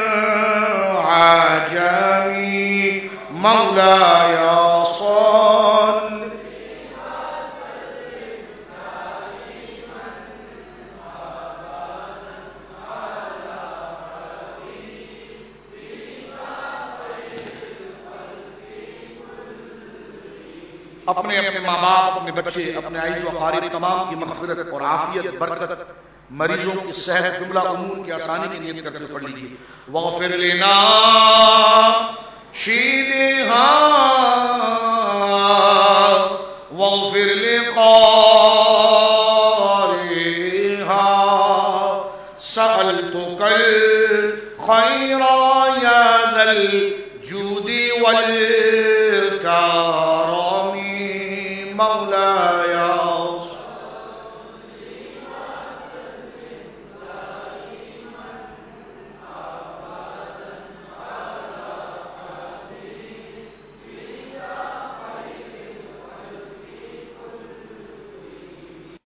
عجم مولاي صل اپنے اپنے ماں باپ اپنے بچے اپنے عزیز و اقارب تمام کی مغفرت اور عافیت برکت, مریضوں کی صحت, جملہ امور کی آسانی کی نیت کرتے پڑھ لیجیے. واغفر لنا شیدہا واغفر لقارئہا سألتک الخیر یا ذا الجود والکرم مولایا